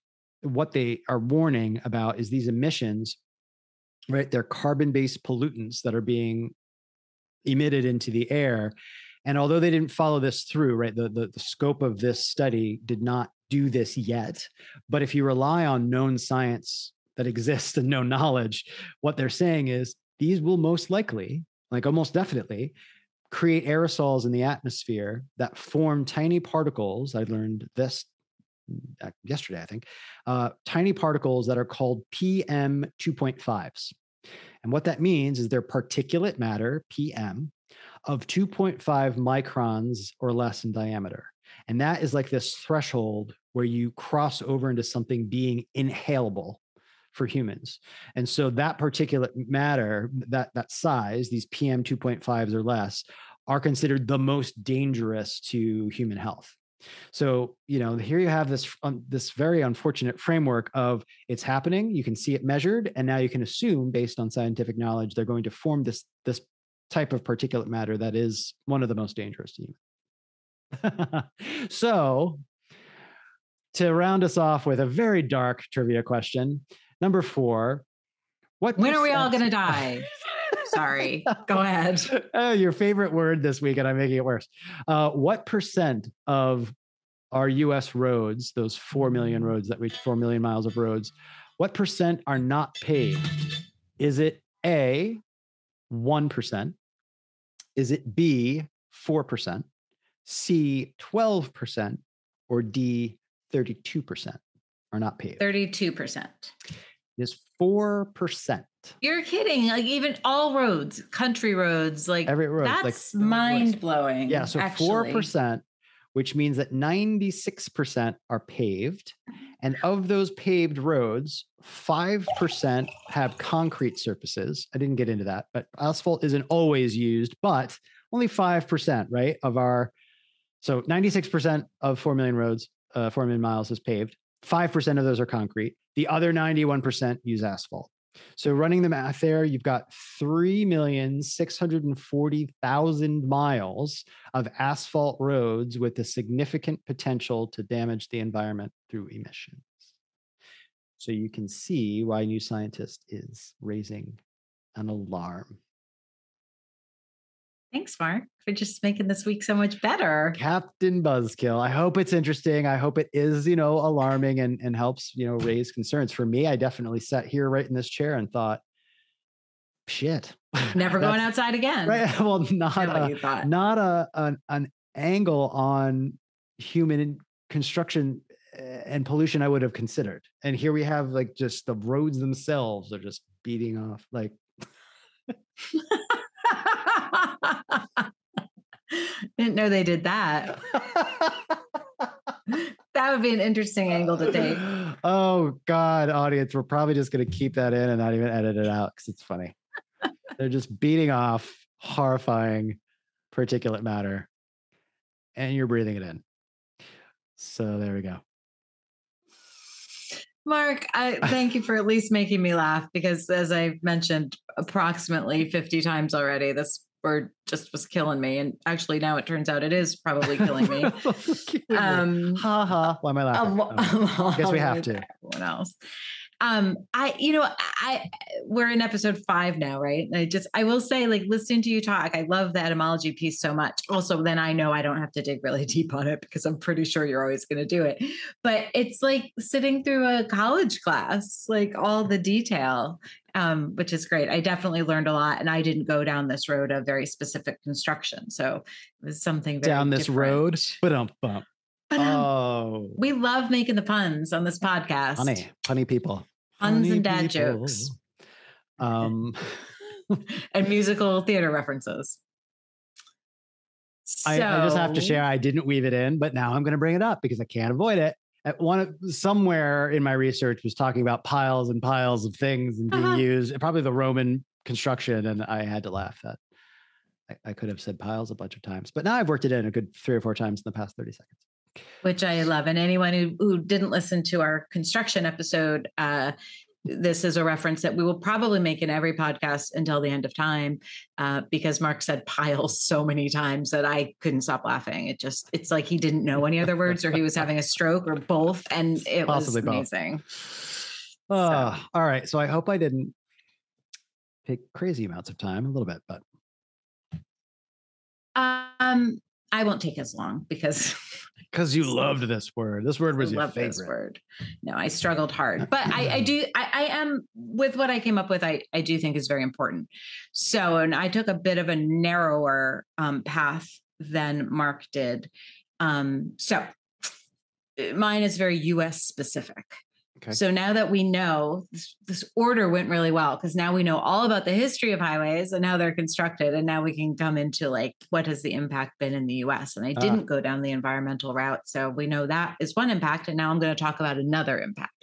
what they are warning about is these emissions, right? They're carbon-based pollutants that are being emitted into the air. And although they didn't follow this through, right, the, the, the scope of this study did not do this yet. But if you rely on known science that exists and known knowledge, what they're saying is these will most likely, like almost definitely, create aerosols in the atmosphere that form tiny particles. I learned this yesterday, I think, uh, tiny particles that are called P M two point fives. And what that means is they're particulate matter, P M, of two point five microns or less in diameter. And that is like this threshold where you cross over into something being inhalable for humans. And so that particulate matter, that, that size, these P M two point fives or less, are considered the most dangerous to human health. So, you know, here you have this, um, this very unfortunate framework of it's happening, you can see it measured, and now you can assume based on scientific knowledge, they're going to form this, this type of particulate matter that is one of the most dangerous to humans. So, to round us off with a very dark trivia question, number four, what when are we all going to die? Sorry, go ahead. Oh, your favorite word this week, and I'm making it worse. Uh, what percent of our U S roads, those four million roads that reach four million miles of roads, what percent are not paved? Is it A, one percent? Is it B, four percent? C, twelve percent? Or D, thirty-two percent are not paved? thirty-two percent. It is four percent. You're kidding. Like even all roads, country roads, like every road. That's like, mind blowing. Yeah. So actually. four percent, which means that ninety-six percent are paved. And of those paved roads, five percent have concrete surfaces. I didn't get into that, but asphalt isn't always used, but only five percent, right, of our, so ninety-six percent of four million roads, uh, four million miles is paved. five percent of those are concrete. The other ninety-one percent use asphalt. So running the math there, you've got three million six hundred forty thousand miles of asphalt roads with a significant potential to damage the environment through emissions. So you can see why New Scientist is raising an alarm. Thanks, Mark, for just making this week so much better. Captain Buzzkill. I hope it's interesting. I hope it is, you know, alarming and, and helps, you know, raise concerns. For me, I definitely sat here right in this chair and thought, shit. Never going outside again. Right. Well, not, a, not a, an, an angle on human construction and pollution I would have considered. And here we have like just the roads themselves are just beating off like... Didn't know they did that. That would be an interesting angle to take. Oh God, audience, we're probably just going to keep that in and not even edit it out because it's funny. They're just beating off horrifying particulate matter and you're breathing it in. So there we go. Mark, I thank you for at least making me laugh because as I've mentioned approximately fifty times already, this word just was killing me. And actually now it turns out it is probably killing me. um, ha ha. Why am I laughing? Um, I guess we have to. Everyone else. Um, I, you know, I, we're in episode five now, right? And I just, I will say like listening to you talk, I love the etymology piece so much. Also, then I know I don't have to dig really deep on it because I'm pretty sure you're always going to do it, but it's like sitting through a college class, like all the detail, um, which is great. I definitely learned a lot and I didn't go down this road of very specific construction. So it was something very down this different. road, but um, bump. But, um, Oh, we love making the puns on this podcast. funny, funny people. Puns Funny and dad people. jokes. Um, and musical theater references. So, I, I just have to share, I didn't weave it in, but now I'm going to bring it up because I can't avoid it. At one somewhere in my research was talking about piles and piles of things and being Uh-huh. used, probably the Roman construction, and I had to laugh at. I, I could have said piles a bunch of times, but now I've worked it in a good three or four times in the past thirty seconds. Which I love. And anyone who, who didn't listen to our construction episode, uh, this is a reference that we will probably make in every podcast until the end of time, uh, because Mark said piles so many times that I couldn't stop laughing. It just, it's like he didn't know any other words, or he was having a stroke, or both. And it Possibly was amazing. Oh, So. all right. So I hope I didn't take crazy amounts of time, a little bit, but. Um, I won't take as long because because you loved this word. This word was I your love favorite. This word. No, I struggled hard, but I, I do. I, I am with what I came up with. I I do think is very important. So, and I took a bit of a narrower um, path than Mark did. Um, so, mine is very U S specific. Okay. So now that we know this, this order went really well, because now we know all about the history of highways and how they're constructed. And now we can come into like, what has the impact been in the U S? And I didn't ah. go down the environmental route. So we know that is one impact. And now I'm going to talk about another impact.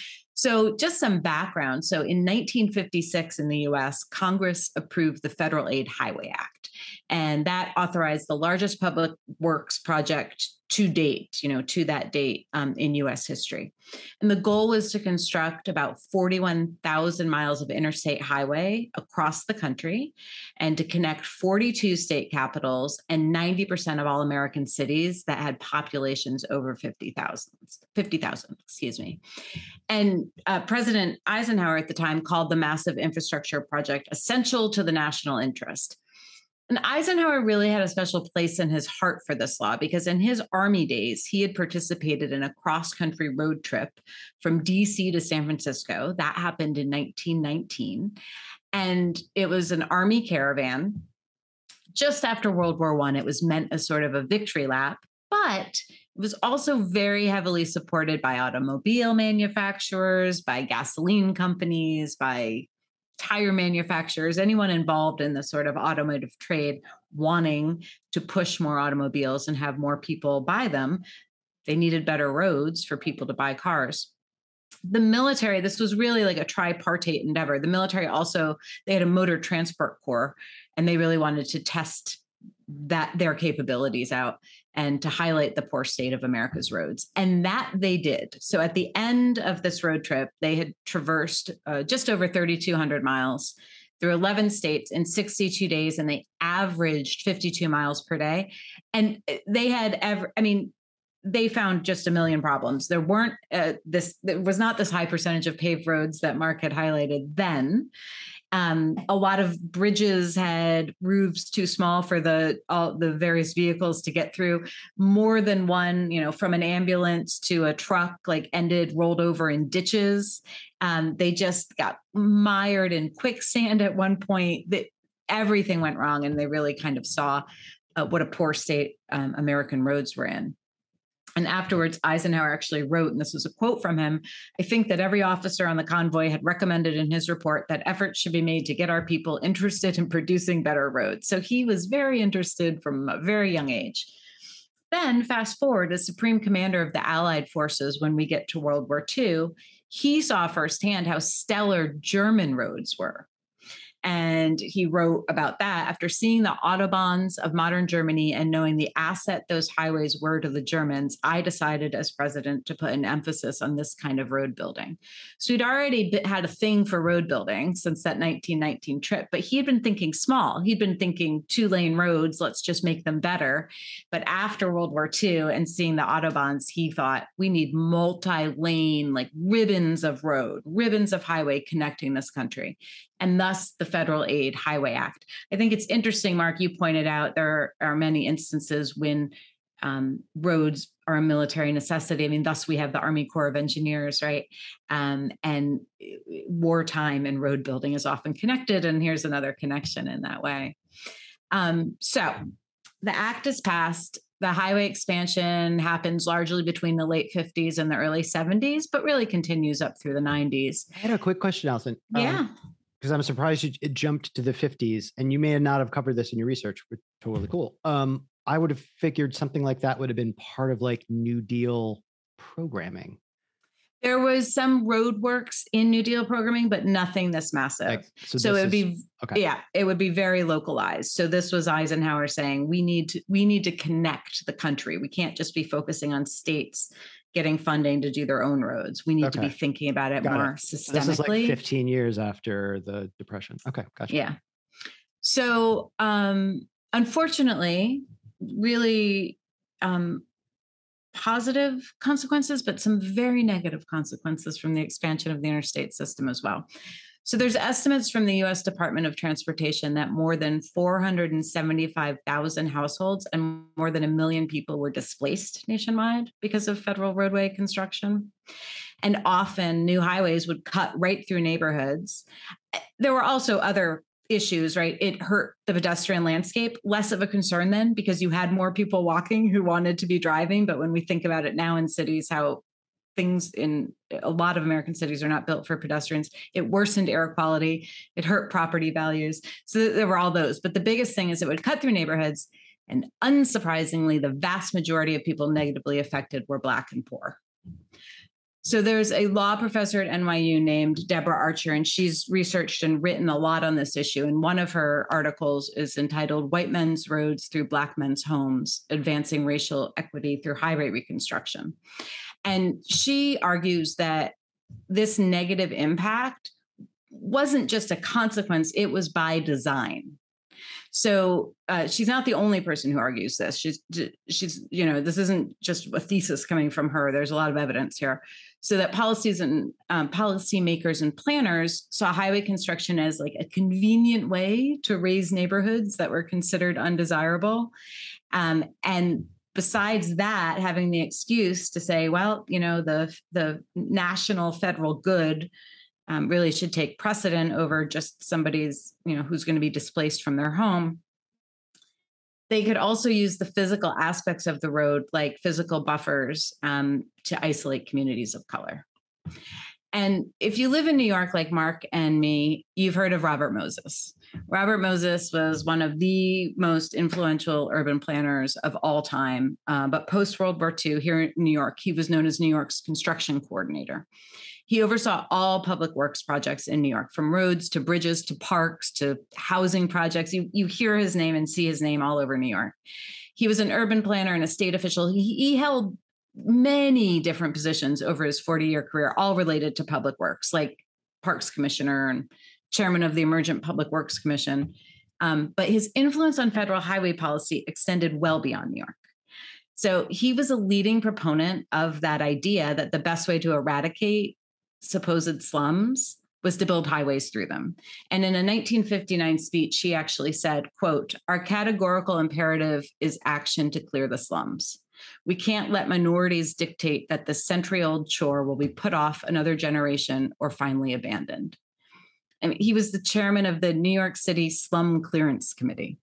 So just some background. So in nineteen fifty-six in the U S, Congress approved the Federal Aid Highway Act. And that authorized the largest public works project to date, you know, to that date um, in U S history. And the goal was to construct about forty-one thousand miles of interstate highway across the country and to connect forty-two state capitals and ninety percent of all American cities that had populations over fifty thousand, fifty thousand, excuse me. And uh, President Eisenhower at the time called the massive infrastructure project essential to the national interest. And Eisenhower really had a special place in his heart for this law because in his Army days, he had participated in a cross-country road trip from D C to San Francisco. That happened in nineteen nineteen. And it was an Army caravan. Just after World War One, it was meant as sort of a victory lap, but it was also very heavily supported by automobile manufacturers, by gasoline companies, by tire manufacturers, anyone involved in the sort of automotive trade wanting to push more automobiles and have more people buy them. They needed better roads for people to buy cars. The military, this was really like a tripartite endeavor. The military also, they had a motor transport corps, and they really wanted to test that their capabilities out and to highlight the poor state of America's roads. And that they did. So at the end of this road trip, they had traversed uh, just over thirty-two hundred miles through eleven states in sixty-two days, and they averaged fifty-two miles per day. And they had ever, I mean, they found just a million problems. There weren't uh, this, there was not this high percentage of paved roads that Mark had highlighted then. Um, a lot of bridges had roofs too small for the all the various vehicles to get through. More than one, you know, from an ambulance to a truck, like ended rolled over in ditches. Um, they just got mired in quicksand at one point. That everything went wrong, and they really kind of saw uh, what a poor state um, American roads were in. And afterwards, Eisenhower actually wrote, and this was a quote from him, "I think that every officer on the convoy had recommended in his report that efforts should be made to get our people interested in producing better roads." So he was very interested from a very young age. Then fast forward, as Supreme Commander of the Allied forces, when we get to World War Two, he saw firsthand how stellar German roads were. And he wrote about that after seeing the Autobahns of modern Germany and knowing the asset those highways were to the Germans. I decided as president to put an emphasis on this kind of road building. So he'd already had a thing for road building since that nineteen nineteen trip, but he had been thinking small. He'd been thinking two lane roads, let's just make them better. But after World War Two and seeing the Autobahns, he thought we need multi-lane, like ribbons of road, ribbons of highway connecting this country. And thus the Federal Aid Highway Act. I think it's interesting, Mark, you pointed out there are many instances when um, roads are a military necessity. I mean, thus we have the Army Corps of Engineers, right? Um, and wartime and road building is often connected. And here's another connection in that way. Um, so the act is passed. the highway expansion happens largely between the late fifties and the early seventies, but really continues up through the nineties. I had a quick question, Allison. Yeah. Um, because I'm surprised you, it jumped to the fifties, and you may not have covered this in your research, but totally cool. Um, I would have figured something like that would have been part of like New Deal programming. There was some road works in New Deal programming, but nothing this massive. Like, so so this it would is- be, okay. yeah, it would be very localized. So this was Eisenhower saying, we need to, we need to connect the country. We can't just be focusing on states getting funding to do their own roads. We need to be Okay. thinking about it Got more it. systemically. This is like fifteen years after the Depression. Okay, gotcha. Yeah. So um, unfortunately, really um, positive consequences, but some very negative consequences from the expansion of the interstate system as well. So there's estimates from the U S Department of Transportation that more than four hundred seventy-five thousand households and more than a million people were displaced nationwide because of federal roadway construction. And often new highways would cut right through neighborhoods. There were also other issues, right? It hurt the pedestrian landscape, less of a concern then because you had more people walking who wanted to be driving. But when we think about it now in cities, how things in a lot of American cities are not built for pedestrians, it worsened air quality, it hurt property values. So there were all those. But the biggest thing is it would cut through neighborhoods. And unsurprisingly, the vast majority of people negatively affected were Black and poor. So there's a law professor at N Y U named Deborah Archer, and she's researched and written a lot on this issue. And one of her articles is entitled White Men's Roads Through Black Men's Homes, Advancing Racial Equity Through Highway Reconstruction. And she argues that this negative impact wasn't just a consequence, it was by design. So uh, she's not the only person who argues this. She's, she's, you know, this isn't just a thesis coming from her. There's a lot of evidence here. So that policies and um, policymakers and planners saw highway construction as like a convenient way to raise neighborhoods that were considered undesirable. Um, and besides that, having the excuse to say, well, you know, the, the national federal good Um, really should take precedent over just somebody's, you know, who's going to be displaced from their home. They could also use the physical aspects of the road, like physical buffers, um, to isolate communities of color. And if you live in New York, like Mark and me, you've heard of Robert Moses. Robert Moses was one of the most influential urban planners of all time. Uh, but post-World War Two, here in New York, he was known as New York's construction coordinator. He oversaw all public works projects in New York, from roads to bridges to parks to housing projects. You, you hear his name and see his name all over New York. He was an urban planner and a state official. He, he held many different positions over his forty-year career, all related to public works, like Parks Commissioner and chairman of the Emergent Public Works Commission. Um, but his influence on federal highway policy extended well beyond New York. So he was a leading proponent of that idea that the best way to eradicate supposed slums was to build highways through them. And in a nineteen fifty-nine speech, he actually said, quote, "Our categorical imperative is action to clear the slums. We can't let minorities dictate that the century-old chore will be put off another generation or finally abandoned." I mean, he was the chairman of the New York City Slum Clearance Committee.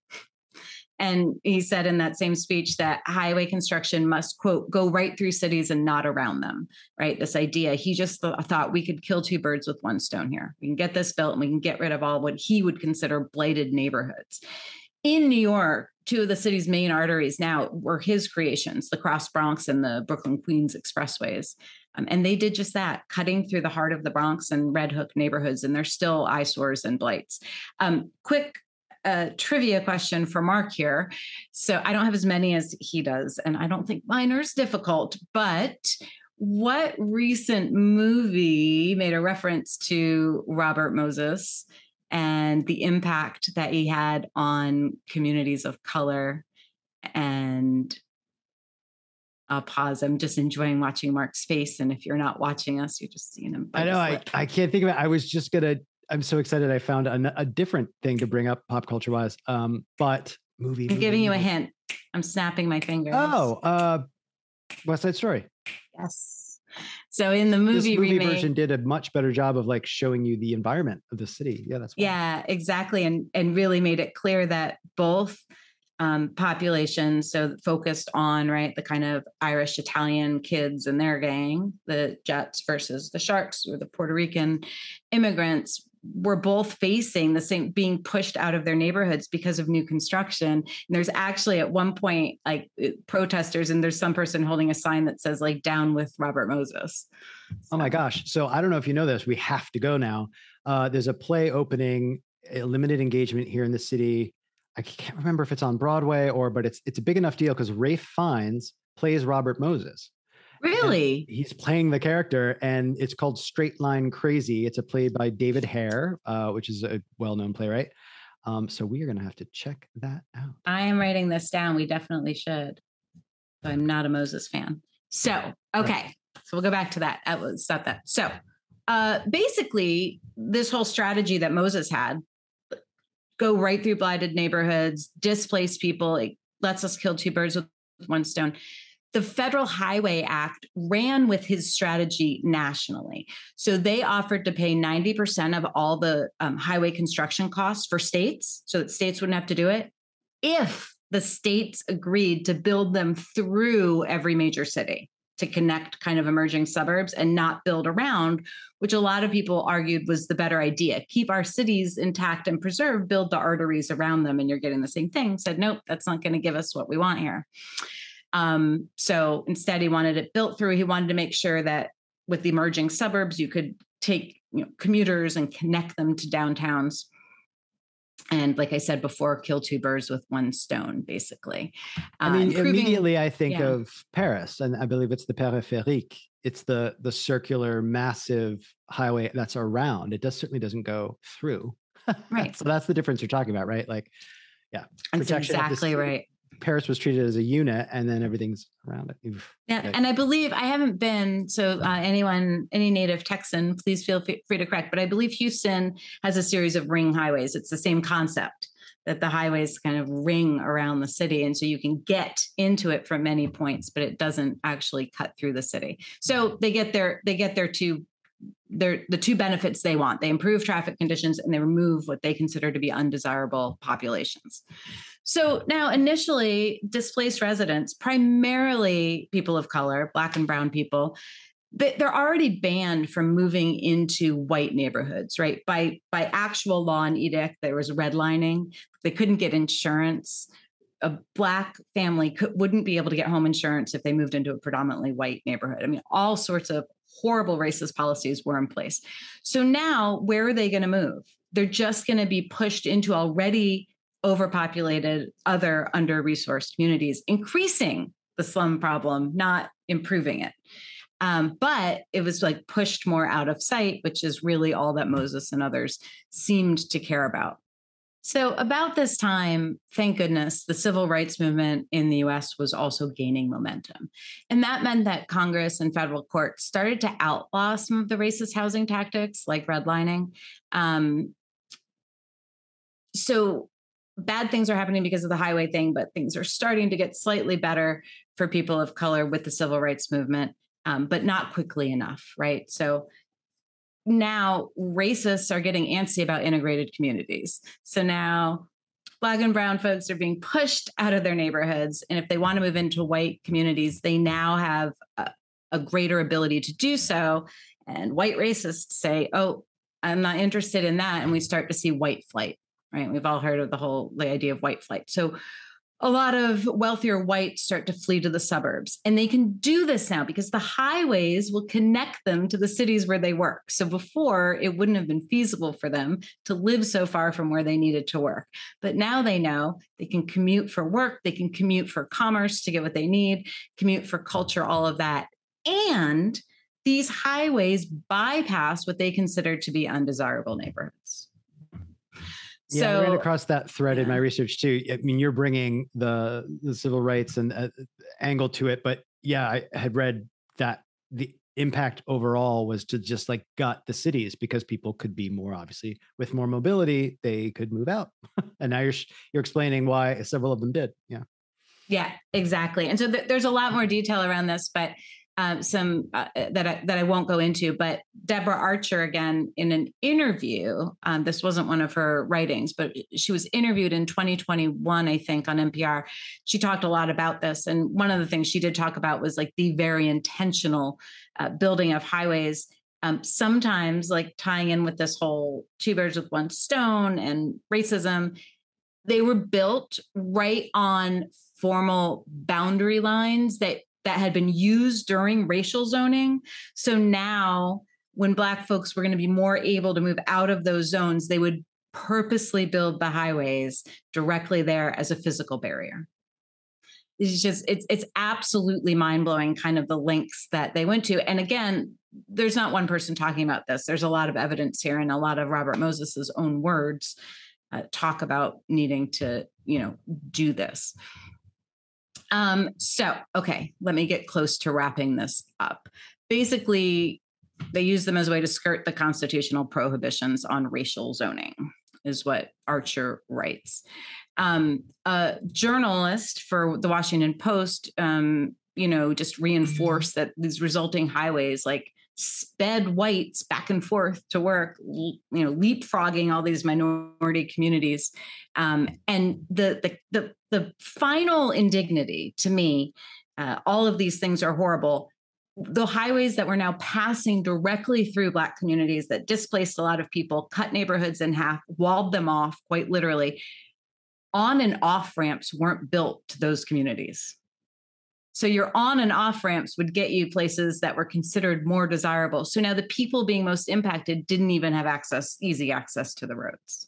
And he said in that same speech that highway construction must, quote, "go right through cities and not around them," right? This idea, he just th- thought we could kill two birds with one stone here. We can get this built and we can get rid of all what he would consider blighted neighborhoods. In New York, two of the city's main arteries now were his creations, the Cross Bronx and the Brooklyn Queens expressways. Um, and they did just that, cutting through the heart of the Bronx and Red Hook neighborhoods, and they're still eyesores and blights. Um, quick A trivia question for Mark here. So I don't have as many as he does, and I don't think mine are as difficult, but what recent movie made a reference to Robert Moses and the impact that he had on communities of color? And I'll pause. I'm just enjoying watching Mark's face. And if you're not watching us, you're just seeing him. I know. I, I can't think of it. I was just going to I'm so excited I found a, a different thing to bring up pop culture wise. Um, but movie. I'm movie, giving you a movie. hint. I'm snapping my fingers. Oh, uh, West Side Story. Yes. So in the movie, this movie remake, version did a much better job of like showing you the environment of the city. Yeah, that's why. yeah, exactly, and and really made it clear that both um, populations. So focused on, right, the kind of Irish, Italian kids and their gang, the Jets versus the Sharks or the Puerto Rican immigrants, were both facing the same, being pushed out of their neighborhoods because of new construction. And there's actually at one point, like protesters, and there's some person holding a sign that says like, down with Robert Moses. So. Oh my gosh. So I don't know if you know this, we have to go now. Uh, there's a play opening, a limited engagement here in the city. I can't remember if it's on Broadway or, but it's it's a big enough deal because Ralph Fiennes plays Robert Moses. Really? And he's playing the character, and it's called Straight Line Crazy. It's a play by David Hare, uh, which is a well-known playwright. Um, so we are going to have to check that out. I am writing this down. We definitely should. I'm not a Moses fan. So, okay. Right. So we'll go back to that. That was not that. So uh, basically, this whole strategy that Moses had, go right through blighted neighborhoods, displace people, it lets us kill two birds with one stone. The Federal Highway Act ran with his strategy nationally. So they offered to pay ninety percent of all the um, highway construction costs for states, so that states wouldn't have to do it, if the states agreed to build them through every major city to connect kind of emerging suburbs and not build around, which a lot of people argued was the better idea. Keep our cities intact and preserved, build the arteries around them, and you're getting the same thing. Said, nope, that's not going to give us what we want here. Um, so instead, he wanted it built through. He wanted to make sure that with the emerging suburbs, you could take, you know, commuters and connect them to downtowns. And like I said before, kill two birds with one stone, basically. Uh, I mean, improving, immediately I think yeah. of Paris, and I believe it's the périphérique. It's the the circular, massive highway that's around. It does certainly doesn't go through. Right. So that's the difference you're talking about, right? Like, yeah, that's exactly right. Paris was treated as a unit, and then everything's around it. Oof. Yeah, right. And I believe I haven't been, so uh, anyone, any native Texan, please feel free to correct, but I believe Houston has a series of ring highways. It's the same concept, that the highways kind of ring around the city, and so you can get into it from many points, but it doesn't actually cut through the city. So they get their they get their two their the two benefits they want. They improve traffic conditions, and they remove what they consider to be undesirable populations. So now initially displaced residents, primarily people of color, Black and brown people, they're already banned from moving into white neighborhoods, right? By, by actual law and edict, there was redlining. They couldn't get insurance. A Black family could, wouldn't be able to get home insurance if they moved into a predominantly white neighborhood. I mean, all sorts of horrible racist policies were in place. So now where are they going to move? They're just going to be pushed into already overpopulated, other under-resourced communities, increasing the slum problem, not improving it. Um, but it was like pushed more out of sight, which is really all that Moses and others seemed to care about. So about this time, thank goodness, the civil rights movement in the U S was also gaining momentum. And that meant that Congress and federal courts started to outlaw some of the racist housing tactics like redlining. Um, so bad things are happening because of the highway thing, but things are starting to get slightly better for people of color with the civil rights movement, um, but not quickly enough, right? So now racists are getting antsy about integrated communities. So now Black and brown folks are being pushed out of their neighborhoods. And if they want to move into white communities, they now have a, a greater ability to do so. And white racists say, oh, I'm not interested in that. And we start to see white flight. Right. We've all heard of the whole the idea of white flight. So a lot of wealthier whites start to flee to the suburbs, and they can do this now because the highways will connect them to the cities where they work. So before, it wouldn't have been feasible for them to live so far from where they needed to work. But now they know they can commute for work, they can commute for commerce to get what they need, commute for culture, all of that. And these highways bypass what they consider to be undesirable neighborhoods. Yeah, So, I ran across that thread yeah. in my research too. I mean, you're bringing the the civil rights and uh, angle to it, but yeah, I had read that the impact overall was to just like gut the cities because people could be more obviously with more mobility, they could move out. And now you're you're explaining why several of them did. Yeah. Yeah, exactly. And so th- there's a lot more detail around this, but um, some uh, that I, that I won't go into. But Deborah Archer, again, in an interview, um, this wasn't one of her writings, but she was interviewed in twenty twenty-one, I think, on N P R. She talked a lot about this, and one of the things she did talk about was like the very intentional uh, building of highways. Um, sometimes, like tying in with this whole two birds with one stone and racism, they were built right on formal boundary lines that that had been used during racial zoning. So now when Black folks were going to be more able to move out of those zones, they would purposely build the highways directly there as a physical barrier. It's just, it's, it's absolutely mind-blowing kind of the links that they went to. And again, there's not one person talking about this. There's a lot of evidence here, and a lot of Robert Moses's own words uh, talk about needing to, you know, do this. Um, so, okay, let me get close to wrapping this up. Basically, they use them as a way to skirt the constitutional prohibitions on racial zoning, is what Archer writes. Um, a journalist for the Washington Post, um, you know, just reinforced that these resulting highways, like, sped whites back and forth to work, you know, leapfrogging all these minority communities. Um, and the, the, the, the final indignity to me, uh, all of these things are horrible. The highways that were now passing directly through Black communities that displaced a lot of people, cut neighborhoods in half, walled them off, quite literally. On and off ramps weren't built to those communities. So your on and off ramps would get you places that were considered more desirable. So now the people being most impacted didn't even have access, easy access to the roads.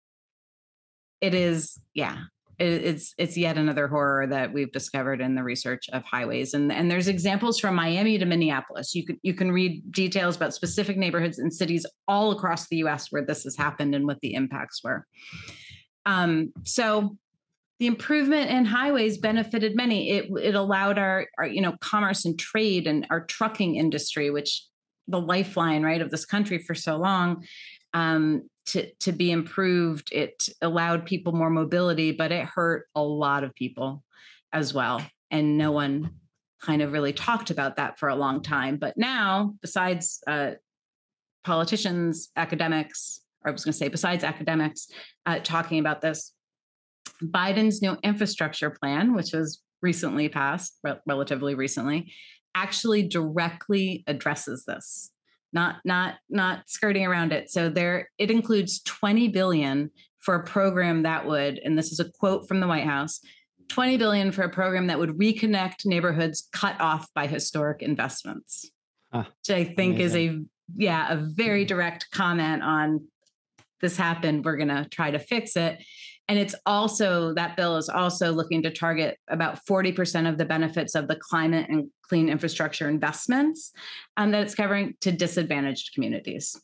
It is, yeah, it, it's it's yet another horror that we've discovered in the research of highways. And, and there's examples from Miami to Minneapolis. You can, you can read details about specific neighborhoods and cities all across the U S where this has happened and what the impacts were. Um, so the improvement in highways benefited many. It, it allowed our, our, you know, commerce and trade and our trucking industry, which the lifeline, right, of this country for so long, um, to, to be improved. It allowed people more mobility, but it hurt a lot of people as well. And no one kind of really talked about that for a long time. But now, besides uh, politicians, academics, or I was going to say, besides academics uh, talking about this, Biden's new infrastructure plan, which was recently passed, re- relatively recently, actually directly addresses this, not not not skirting around it. So there, it includes twenty billion dollars for a program that would, and this is a quote from the White House, twenty billion dollars for a program that would reconnect neighborhoods cut off by historic investments, huh, which I think amazing. is a yeah a very direct comment on this happened, we're going to try to fix it. And it's also, that bill is also looking to target about forty percent of the benefits of the climate and clean infrastructure investments um, that it's covering to disadvantaged communities.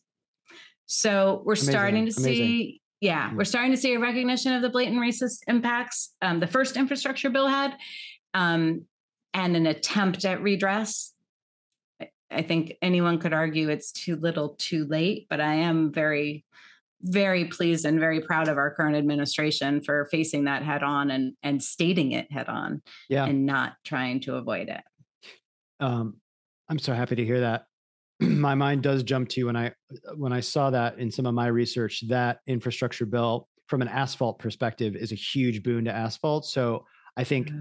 So we're Amazing. starting to Amazing. see, yeah, mm-hmm. we're starting to see a recognition of the blatant racist impacts um, the first infrastructure bill had, um, and an attempt at redress. I think anyone could argue it's too little, too late, but I am very very pleased and very proud of our current administration for facing that head on and, and stating it head on yeah. and not trying to avoid it. Um, I'm so happy to hear that. My mind does jump to when I, when I saw that in some of my research, that infrastructure bill from an asphalt perspective is a huge boon to asphalt. So I think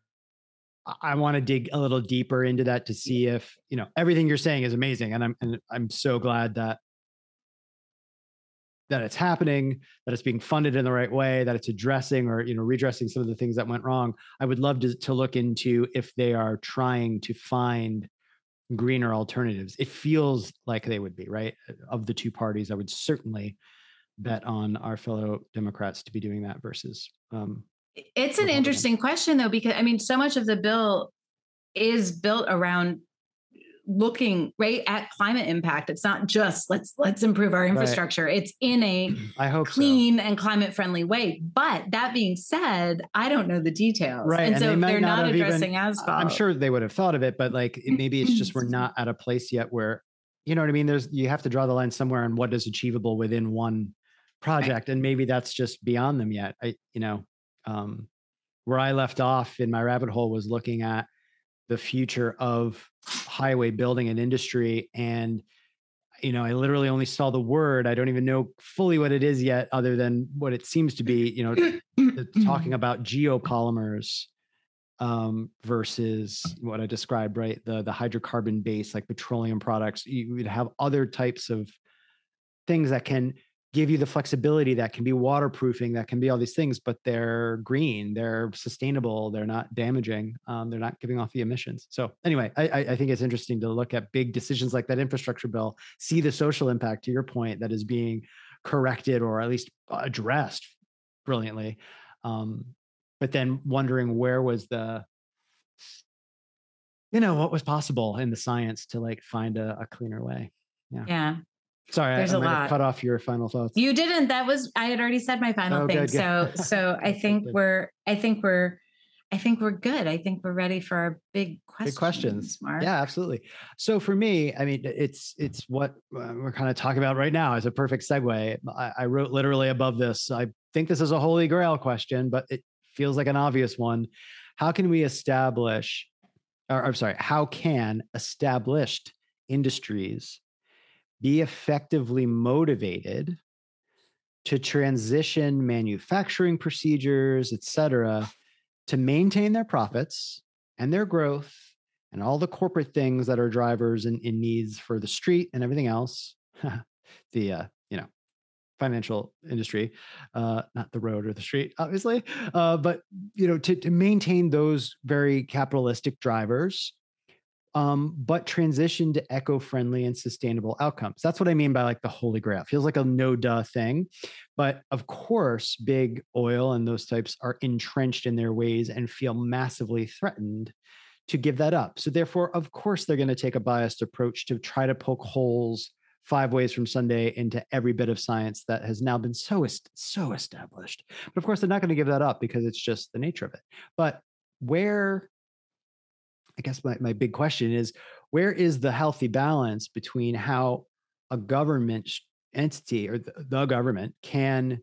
I want to dig a little deeper into that to see if, you know, everything you're saying is amazing. And I'm, and I'm so glad that that it's happening, that it's being funded in the right way, that it's addressing or, you know, redressing some of the things that went wrong. I would love to, to look into if they are trying to find greener alternatives. It feels like they would be, right? Of the two parties, I would certainly bet on our fellow Democrats to be doing that versus. Um, it's an interesting question though, because I mean, so much of the bill is built around looking right at climate impact. It's not just let's let's improve our infrastructure. Right. It's in a I hope clean so. and climate friendly way. But that being said, I don't know the details. Right. And, and so they they're not, not addressing even, asphalt. I'm sure they would have thought of it, but like it, maybe it's just we're not at a place yet where, you know what I mean? There's you have to draw the line somewhere on what is achievable within one project. Right. And maybe that's just beyond them yet. I, you know, um, where I left off in my rabbit hole was looking at the future of highway building and industry. And, you know, I literally only saw the word. I don't even know fully what it is yet, other than what it seems to be, you know, the, talking about geopolymers um, versus what I described, right? The, the hydrocarbon based, like petroleum products. You would have other types of things that can give you the flexibility, that can be waterproofing, that can be all these things, but they're green, they're sustainable, they're not damaging, um, they're not giving off the emissions. So anyway, I, I think it's interesting to look at big decisions like that infrastructure bill, see the social impact, to your point, that is being corrected or at least addressed brilliantly. Um, but then wondering where was the, you know, what was possible in the science to like find a, a cleaner way. Yeah. Yeah. Sorry, There's I, I a might lot. have cut off your final thoughts. You didn't. That was, I had already said my final Oh, thing. good, good. So, so I think Good. we're, I think we're, I think we're good. I think we're ready for our big questions. Big questions. Mark. Yeah, absolutely. So for me, I mean, it's it's what uh, we're kind of talking about right now as a perfect segue. I, I wrote literally above this. I think this is a holy grail question, but it feels like an obvious one. How can we establish, or I'm sorry, how can established industries be effectively motivated to transition manufacturing procedures, et cetera, to maintain their profits and their growth and all the corporate things that are drivers in, in needs for the street and everything else, the, uh, you know, financial industry, uh, not the road or the street, obviously, uh, but, you know, to, to maintain those very capitalistic drivers, um, but transition to eco-friendly and sustainable outcomes. That's what I mean by like the holy grail. Feels like a no-duh thing, but of course, big oil and those types are entrenched in their ways and feel massively threatened to give that up. So therefore, of course, they're going to take a biased approach to try to poke holes five ways from Sunday into every bit of science that has now been so, so established. But of course, they're not going to give that up because it's just the nature of it. But where, I guess my, my big question is, where is the healthy balance between how a government entity or the, the government can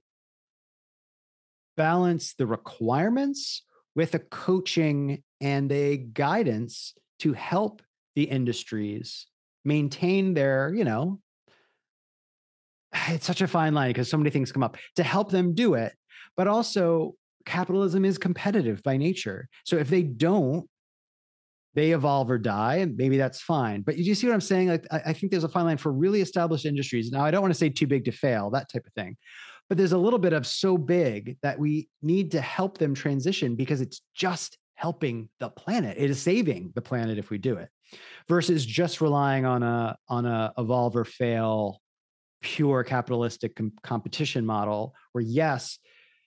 balance the requirements with a coaching and a guidance to help the industries maintain their, you know, it's such a fine line because so many things come up, to help them do it. But also capitalism is competitive by nature. So if they don't, they evolve or die, and maybe that's fine. But you see what I'm saying? Like, I, I think there's a fine line for really established industries. Now, I don't want to say too big to fail, that type of thing. But there's a little bit of so big that we need to help them transition because it's just helping the planet. It is saving the planet if we do it, versus just relying on a on a evolve or fail, pure capitalistic com- competition model where, yes,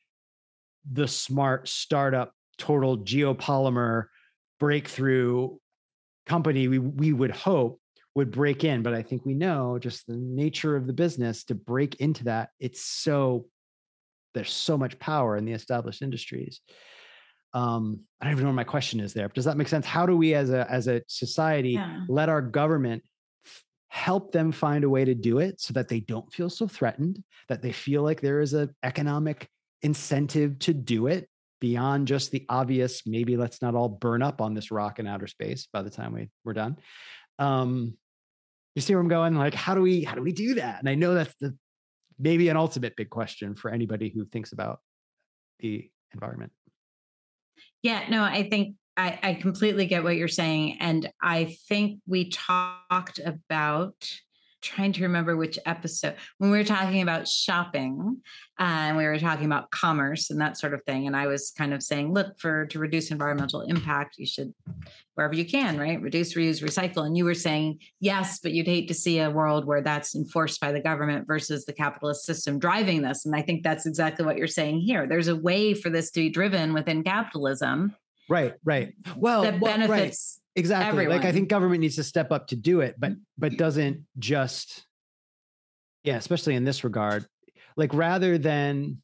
the smart startup, total geopolymer breakthrough company we we would hope would break in. But I think we know just the nature of the business to break into that. It's so, there's so much power in the established industries. Um, I don't even know what my question is there. Does that make sense? How do we as a, as a society Yeah. let our government f- help them find a way to do it so that they don't feel so threatened, that they feel like there is an economic incentive to do it beyond just the obvious, maybe let's not all burn up on this rock in outer space by the time we, we're done. Um, you see where I'm going? Like, how do we, how do we do that? And I know that's the, maybe an ultimate big question for anybody who thinks about the environment. Yeah, no, I think I, I completely get what you're saying. And I think we talked about, trying to remember which episode, when we were talking about shopping uh, and we were talking about commerce and that sort of thing. And I was kind of saying, look, for to reduce environmental impact, you should, wherever you can, right? Reduce, reuse, recycle. And you were saying, yes, but you'd hate to see a world where that's enforced by the government versus the capitalist system driving this. And I think that's exactly what you're saying here. There's a way for this to be driven within capitalism. Right, right. Well, that well, benefits right. Exactly. everyone. Like, I think government needs to step up to do it, but but doesn't just, yeah, especially in this regard, like rather than,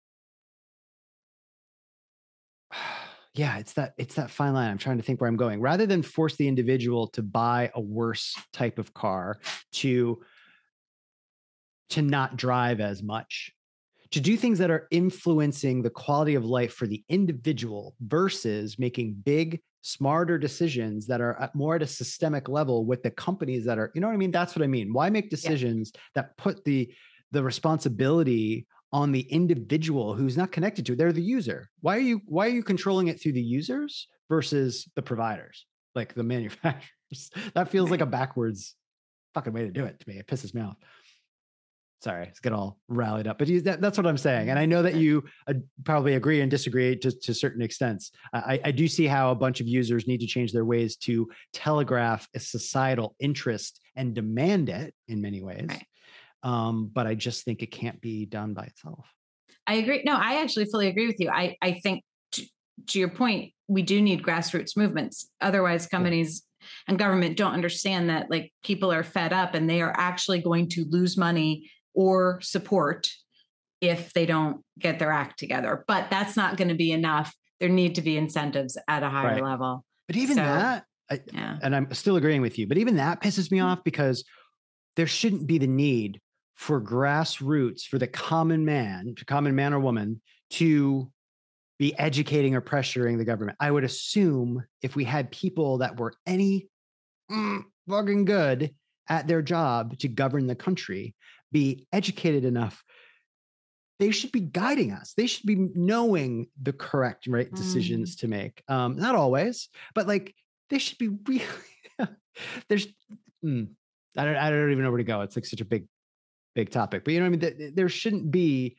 yeah, it's that it's that fine line. I'm trying to think where I'm going. Rather than force the individual to buy a worse type of car, to to not drive as much, to do things that are influencing the quality of life for the individual versus making big, smarter decisions that are at more at a systemic level with the companies that are, you know what I mean? That's what I mean. Why make decisions yeah. that put the, the responsibility on the individual who's not connected to it? They're the user. Why are you, why are you controlling it through the users versus the providers, like the manufacturers? That feels right. like a backwards fucking way to do it to me. It pisses me off. Sorry, let's get all rallied up. But that, that's what I'm saying. And I know that you uh, probably agree and disagree to, to certain extents. I, I do see how a bunch of users need to change their ways to telegraph a societal interest and demand it in many ways. Right. Um, but I just think it can't be done by itself. I agree. No, I actually fully agree with you. I, I think to, to your point, we do need grassroots movements. Otherwise, companies yeah. and government don't understand that like people are fed up and they are actually going to lose money or support if they don't get their act together. But that's not going to be enough. There need to be incentives at a higher right. level. But even so, that, I, yeah. and I'm still agreeing with you, but even that pisses me off because there shouldn't be the need for grassroots, for the common man, common man or woman to be educating or pressuring the government. I would assume if we had people that were any mm, fucking good at their job to govern the country, be educated enough, they should be guiding us. They should be knowing the correct right decisions mm. to make. Um, not always, but like they should be really. There's, mm, I don't, I don't even know where to go. It's like such a big, big topic. But you know what I mean. There shouldn't be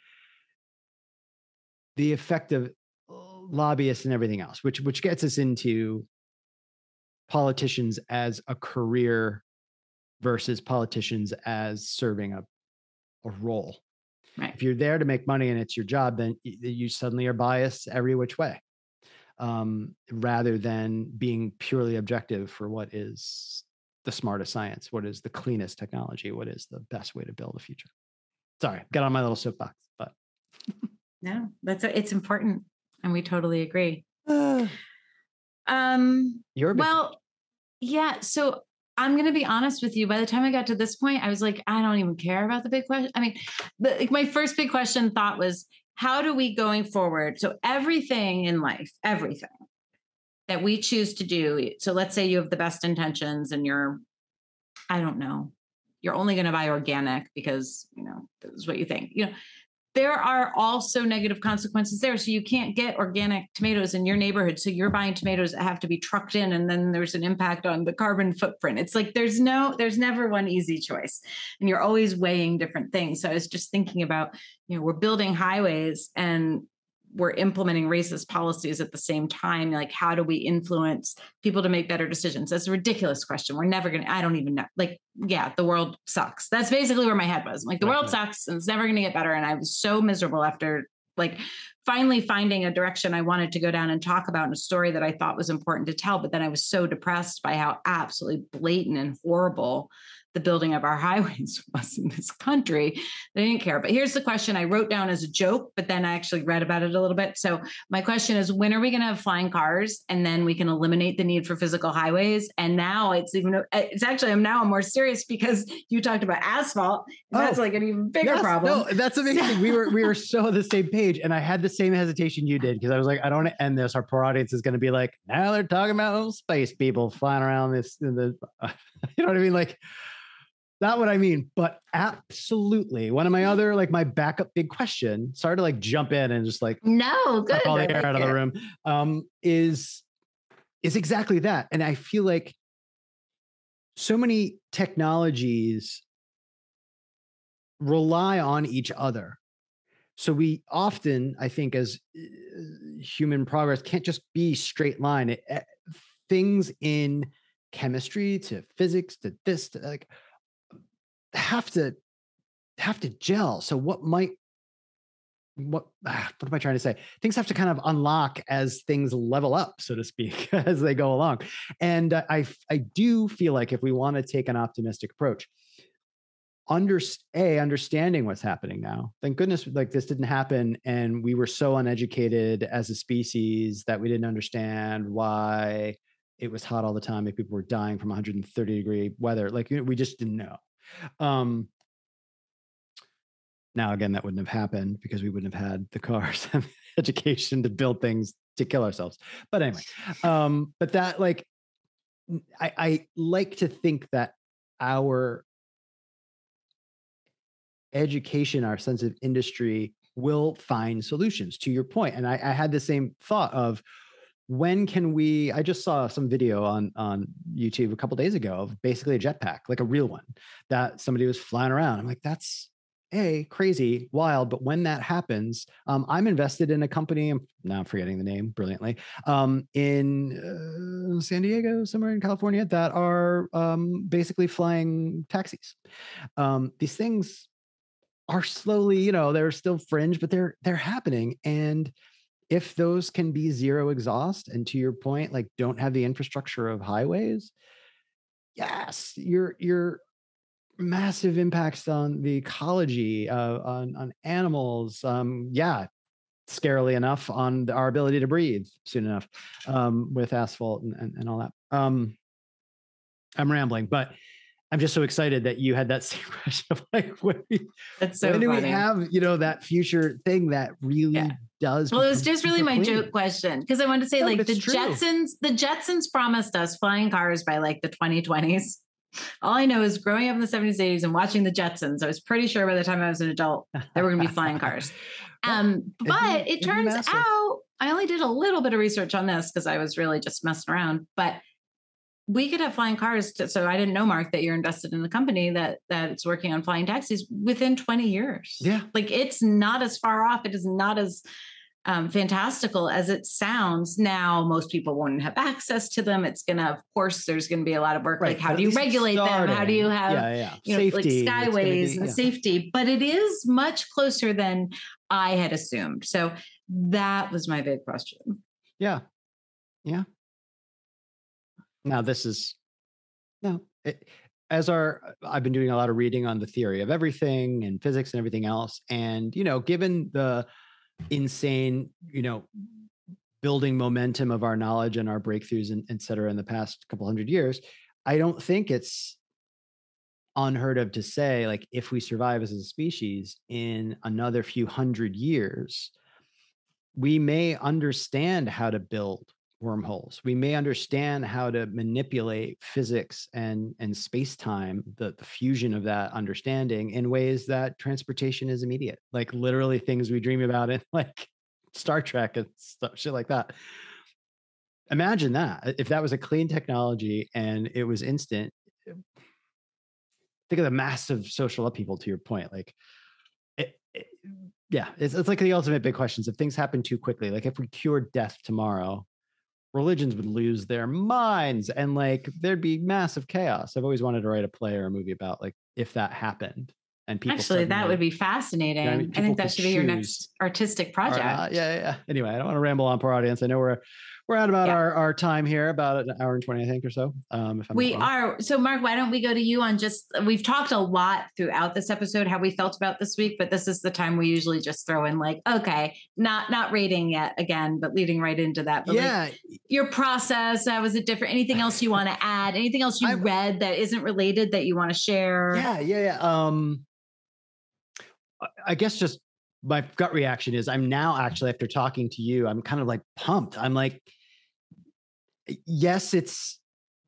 the effect of lobbyists and everything else, which which gets us into politicians as a career versus politicians as serving a a role. Right. If you're there to make money and it's your job, then you suddenly are biased every which way, um, rather than being purely objective for what is the smartest science, what is the cleanest technology, what is the best way to build a future. Sorry, got on my little soapbox, but no, that's a, it's important, and we totally agree. Uh, um, you're well, yeah. So. I'm going to be honest with you. By the time I got to this point, I was like, I don't even care about the big question. I mean, the, like my first big question thought was, how do we going forward? So everything in life, everything that we choose to do. So let's say you have the best intentions and you're, I don't know, you're only going to buy organic because, you know, this is what you think, you know, there are also negative consequences there. So you can't get organic tomatoes in your neighborhood. So you're buying tomatoes that have to be trucked in, and then there's an impact on the carbon footprint. It's like, there's no, there's never one easy choice, and you're always weighing different things. So I was just thinking about, you know, we're building highways and we're implementing racist policies at the same time. Like, how do we influence people to make better decisions? That's a ridiculous question. We're never going to, I don't even know. Like, yeah, the world sucks. That's basically where my head was. Like, the right, world right. sucks and it's never going to get better. And I was so miserable after like finally finding a direction I wanted to go down and talk about in a story that I thought was important to tell. But then I was so depressed by how absolutely blatant and horrible the building of our highways was in this country. They didn't care. But here's the question I wrote down as a joke, but then I actually read about it a little bit. So my question is, when are we going to have flying cars? And then we can eliminate the need for physical highways. And now it's even, it's actually, I'm now more serious because you talked about asphalt. And oh, that's like an even bigger yes, problem. No, that's amazing. we were, we were so on the same page, and I had the same hesitation you did, because I was like, I don't want to end this. Our poor audience is going to be like, now they're talking about little space people flying around this, in the, uh, you know what I mean? Like, not what I mean, but absolutely. One of my other, like my backup big question, sorry to like jump in and just like no, good. all the air like out it. of the room, um, is, is exactly that. And I feel like so many technologies rely on each other. So we often, I think, as human progress can't just be straight line. It, things in chemistry to physics to this, to like, have to have to gel. So what might what ah, what am I trying to say? Things have to kind of unlock as things level up, so to speak, as they go along. And uh, I I do feel like if we want to take an optimistic approach, under a understanding what's happening now. Thank goodness, like this didn't happen, and we were so uneducated as a species that we didn't understand why it was hot all the time and people were dying from one hundred thirty degree weather. Like, you know, we just didn't know. Um, Now, again, that wouldn't have happened because we wouldn't have had the cars and education to build things to kill ourselves. But anyway, um, but that like, I, I like to think that our education, our sense of industry will find solutions to your point. And I, I had the same thought of when can we, I just saw some video on, on YouTube a couple of days ago of basically a jetpack, like a real one that somebody was flying around. I'm like, that's a crazy, wild. But when that happens, um, I'm invested in a company. I'm now I'm forgetting the name brilliantly um, in uh, San Diego, somewhere in California, that are um, basically flying taxis. Um, these things are slowly, you know, they're still fringe, but they're they're happening. And if those can be zero exhaust, and to your point, like don't have the infrastructure of highways, yes, you're you're massive impacts on the ecology, uh, on on animals. Um, yeah, scarily enough, on the, our ability to breathe soon enough um, with asphalt and, and, and all that. Um, I'm rambling, but I'm just so excited that you had that same question of like, when, we, That's so when do funny. we have, you know, that future thing that really yeah. does? Well, it was just really my clean. joke question because I wanted to say, no, like the true. Jetsons, the Jetsons promised us flying cars by like the twenty twenties. All I know is growing up in the seventies, eighties and watching the Jetsons, I was pretty sure by the time I was an adult, there were going to be flying cars. Um, but be, it turns out, I only did a little bit of research on this because I was really just messing around, but we could have flying cars. To, so I didn't know, Mark, that you're invested in a company that that's working on flying taxis within twenty years. Yeah. Like it's not as far off. It is not as Um, fantastical as it sounds. Now, most people won't have access to them. It's going to, of course, there's going to be a lot of work. Right. Like, how do you regulate them? How do you have, yeah, yeah. you know, safety, like skyways be, and yeah. safety? But it is much closer than I had assumed. So that was my big question. Yeah. Yeah. Now, this is, no, it, as our, I've been doing a lot of reading on the theory of everything and physics and everything else. And, you know, given the insane, you know, building momentum of our knowledge and our breakthroughs and et cetera in the past couple hundred years, I don't think it's unheard of to say, like, if we survive as a species in another few hundred years, we may understand how to build wormholes. We may understand how to manipulate physics and, and space-time, the, the fusion of that understanding in ways that transportation is immediate, like literally things we dream about in like Star Trek and stuff, shit like that. Imagine that. If that was a clean technology and it was instant, think of the massive social upheaval to your point. Like, it, it, yeah, it's, it's like the ultimate big questions. If things happen too quickly, like if we cured death tomorrow, religions would lose their minds and like there'd be massive chaos. I've always wanted to write a play or a movie about like if that happened and people actually suddenly, that would be fascinating. You know I, mean? I think that should be your next artistic project. Or, uh, yeah, yeah. Anyway, I don't want to ramble on poor audience. I know we're we're at about yeah. our, our time here, about an hour and twenty, I think, or so. Um, if I'm we are. So, Mark, why don't we go to you on just, we've talked a lot throughout this episode, how we felt about this week, but this is the time we usually just throw in like, okay, not, not rating yet again, but leading right into that. But yeah. Like, your process, how was it different? Anything else you want to add? Anything else you I, read that isn't related that you want to share? Yeah, yeah, yeah. Um, I guess just my gut reaction is I'm now actually, after talking to you, I'm kind of like pumped. I'm like, yes, it's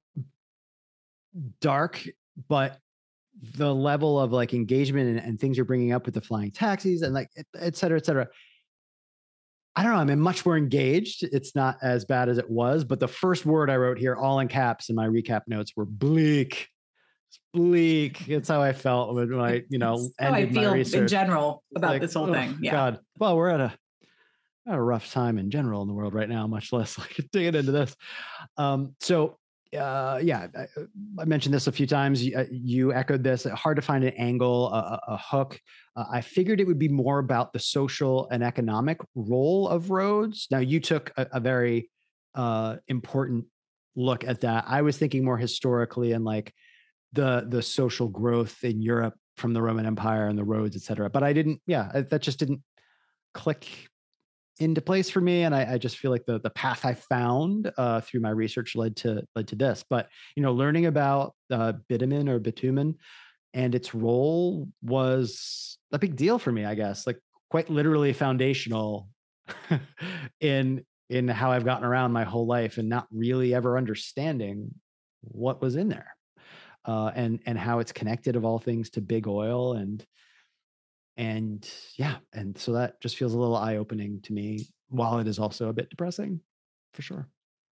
dark, but the level of like engagement and, and things you're bringing up with the flying taxis and like, et, et cetera, et cetera. I don't know. I'm much more engaged. It's not as bad as it was, but the first word I wrote here, all in caps in my recap notes, were bleak. It's bleak. It's how I felt when I, you know, That's ended how I feel my research. In general about like, this whole oh, thing. Yeah. God. Well, we're at a, a rough time in general in the world right now, much less like digging into this. Um, so, uh, yeah, I, I mentioned this a few times. You, uh, you echoed this. Hard to find an angle, a, a hook. Uh, I figured it would be more about the social and economic role of roads. Now, you took a, a very uh, important look at that. I was thinking more historically and like the the social growth in Europe from the Roman Empire and the roads, et cetera. But I didn't. Yeah, that just didn't click into place for me. And I, I just feel like the the path I found uh, through my research led to led to this. But, you know, learning about uh, bitumen or bitumen and its role was a big deal for me, I guess, like quite literally foundational in in how I've gotten around my whole life and not really ever understanding what was in there, uh, and and how it's connected of all things to big oil, and and yeah, and so that just feels a little eye-opening to me, while it is also a bit depressing, for sure.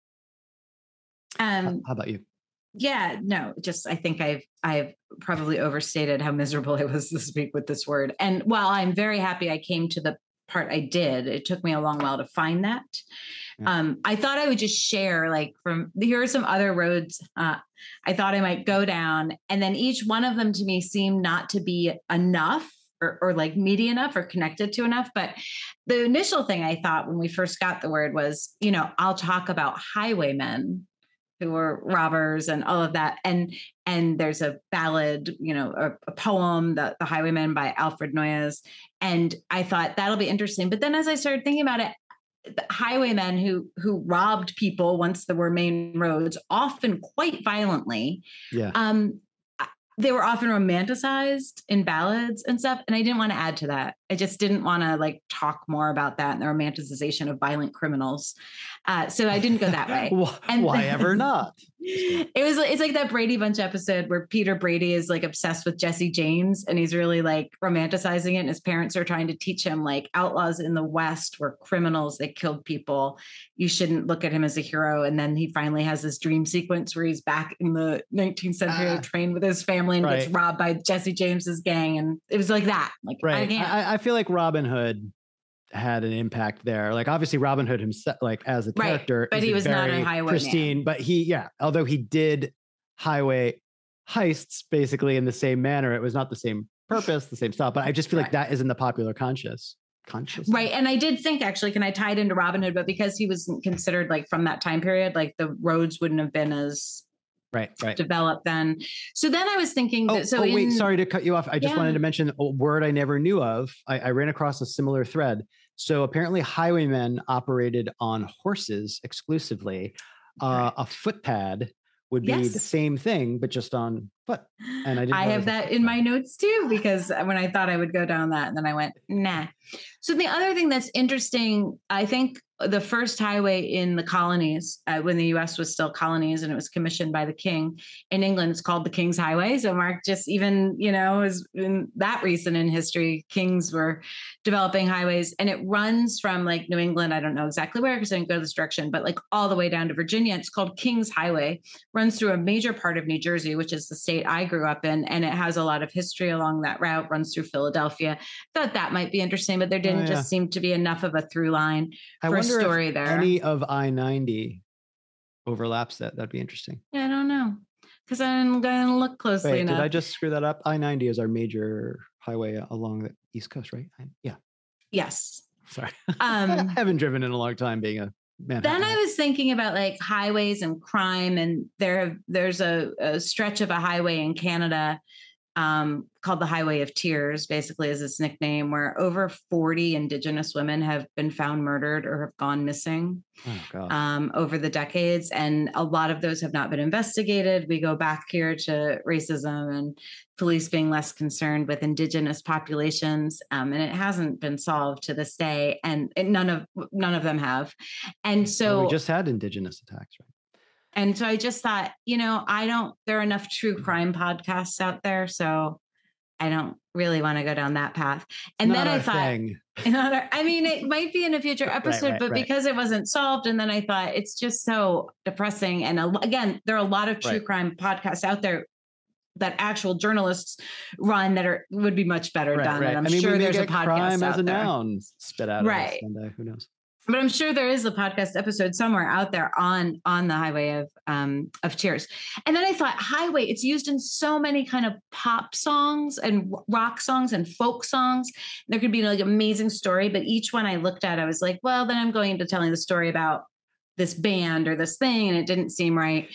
How, Um, how about you? yeah, no, just I think I've I've probably overstated how miserable I was this week with this word. And while I'm very happy I came to the part I did, it took me a long while to find that. Yeah. Um, I thought I would just share, like, from here are some other roads uh, I thought I might go down, and then each one of them to me seemed not to be enough. Or, or like meaty enough or connected to enough. But the initial thing I thought when we first got the word was, you know, I'll talk about highwaymen who were robbers and all of that. And and there's a ballad, you know, a, a poem, the, the Highwaymen by Alfred Noyes. And I thought that'll be interesting. But then as I started thinking about it, the highwaymen who who robbed people once there were main roads, often quite violently. Yeah. Um, they were often romanticized in ballads and stuff. And I didn't want to add to that. I just didn't want to like talk more about that and the romanticization of violent criminals. Uh, so I didn't go that way. And why ever not? It was, it's like that Brady Bunch episode where Peter Brady is like obsessed with Jesse James and he's really like romanticizing it. And his parents are trying to teach him like outlaws in the West were criminals. They killed people. You shouldn't look at him as a hero. And then he finally has this dream sequence where he's back in the nineteenth century uh, train with his family and right. gets robbed by Jesse James's gang. And it was like that. Like, right. I, I feel like Robin Hood had an impact there. Like obviously Robin Hood himself, like as a character, right, but he was not a highway pristine, man. But he, yeah, although he did highway heists basically in the same manner, it was not the same purpose, the same style. But I just feel right. like that is in the popular conscious. Conscious. Right. And I did think actually, can I tie it into Robin Hood? But because he was considered like from that time period, like the roads wouldn't have been as right, right. developed then. So then I was thinking oh, that, so oh, in, wait, sorry to cut you off. I just yeah. wanted to mention a word I never knew of. I, I ran across a similar thread. So apparently highwaymen operated on horses exclusively. Uh, a footpad would be yes. the same thing, but just on foot. And I didn't I have that in my notes too, because when I thought I would go down that, and then I went, nah. So the other thing that's interesting, I think the first highway in the colonies, uh, when the U S was still colonies and it was commissioned by the king in England, it's called the King's Highway. So Mark just even, you know, is in that recent in history, kings were developing highways, and it runs from like New England. I don't know exactly where, because I didn't go this direction, but like all the way down to Virginia. It's called King's Highway, runs through a major part of New Jersey, which is the state I grew up in. And it has a lot of history along that route, runs through Philadelphia. Thought that might be interesting, but there didn't oh, yeah. just seem to be enough of a through line I for a story if there. Any of I ninety overlaps that? That'd be interesting. Yeah, I don't know, because I'm going to look closely Wait, enough. Did I just screw that up? I ninety is our major highway along the East Coast, right? I, yeah. Yes. Sorry. Um, I haven't driven in a long time being a Manhattan. Then I was thinking about like highways and crime, and there there's a, a stretch of a highway in Canada um, called the Highway of Tears, basically is its nickname, where over forty Indigenous women have been found murdered or have gone missing oh, um, over the decades. And a lot of those have not been investigated. We go back here to racism and police being less concerned with Indigenous populations. Um, and it hasn't been solved to this day. And, and none of none of them have. And so well, we just had Indigenous attacks, right? And so I just thought, you know, I don't, there are enough true crime podcasts out there. So I don't really want to go down that path. And Not then I our thought, thing. our, I mean, it might be in a future episode, right, right, but right. because it wasn't solved. And then I thought it's just so depressing. And a, again, there are a lot of true right. crime podcasts out there that actual journalists run that are, would be much better right, done. right. And I'm I mean, sure we may there's get a podcast crime out as a there. noun spit out right. of us, and uh, who knows? But I'm sure there is a podcast episode somewhere out there on on the Highway of um, of Tears. And then I thought, highway, it's used in so many kind of pop songs and rock songs and folk songs. There could be like an amazing story, but each one I looked at, I was like, well, then I'm going into telling the story about this band or this thing, and it didn't seem right.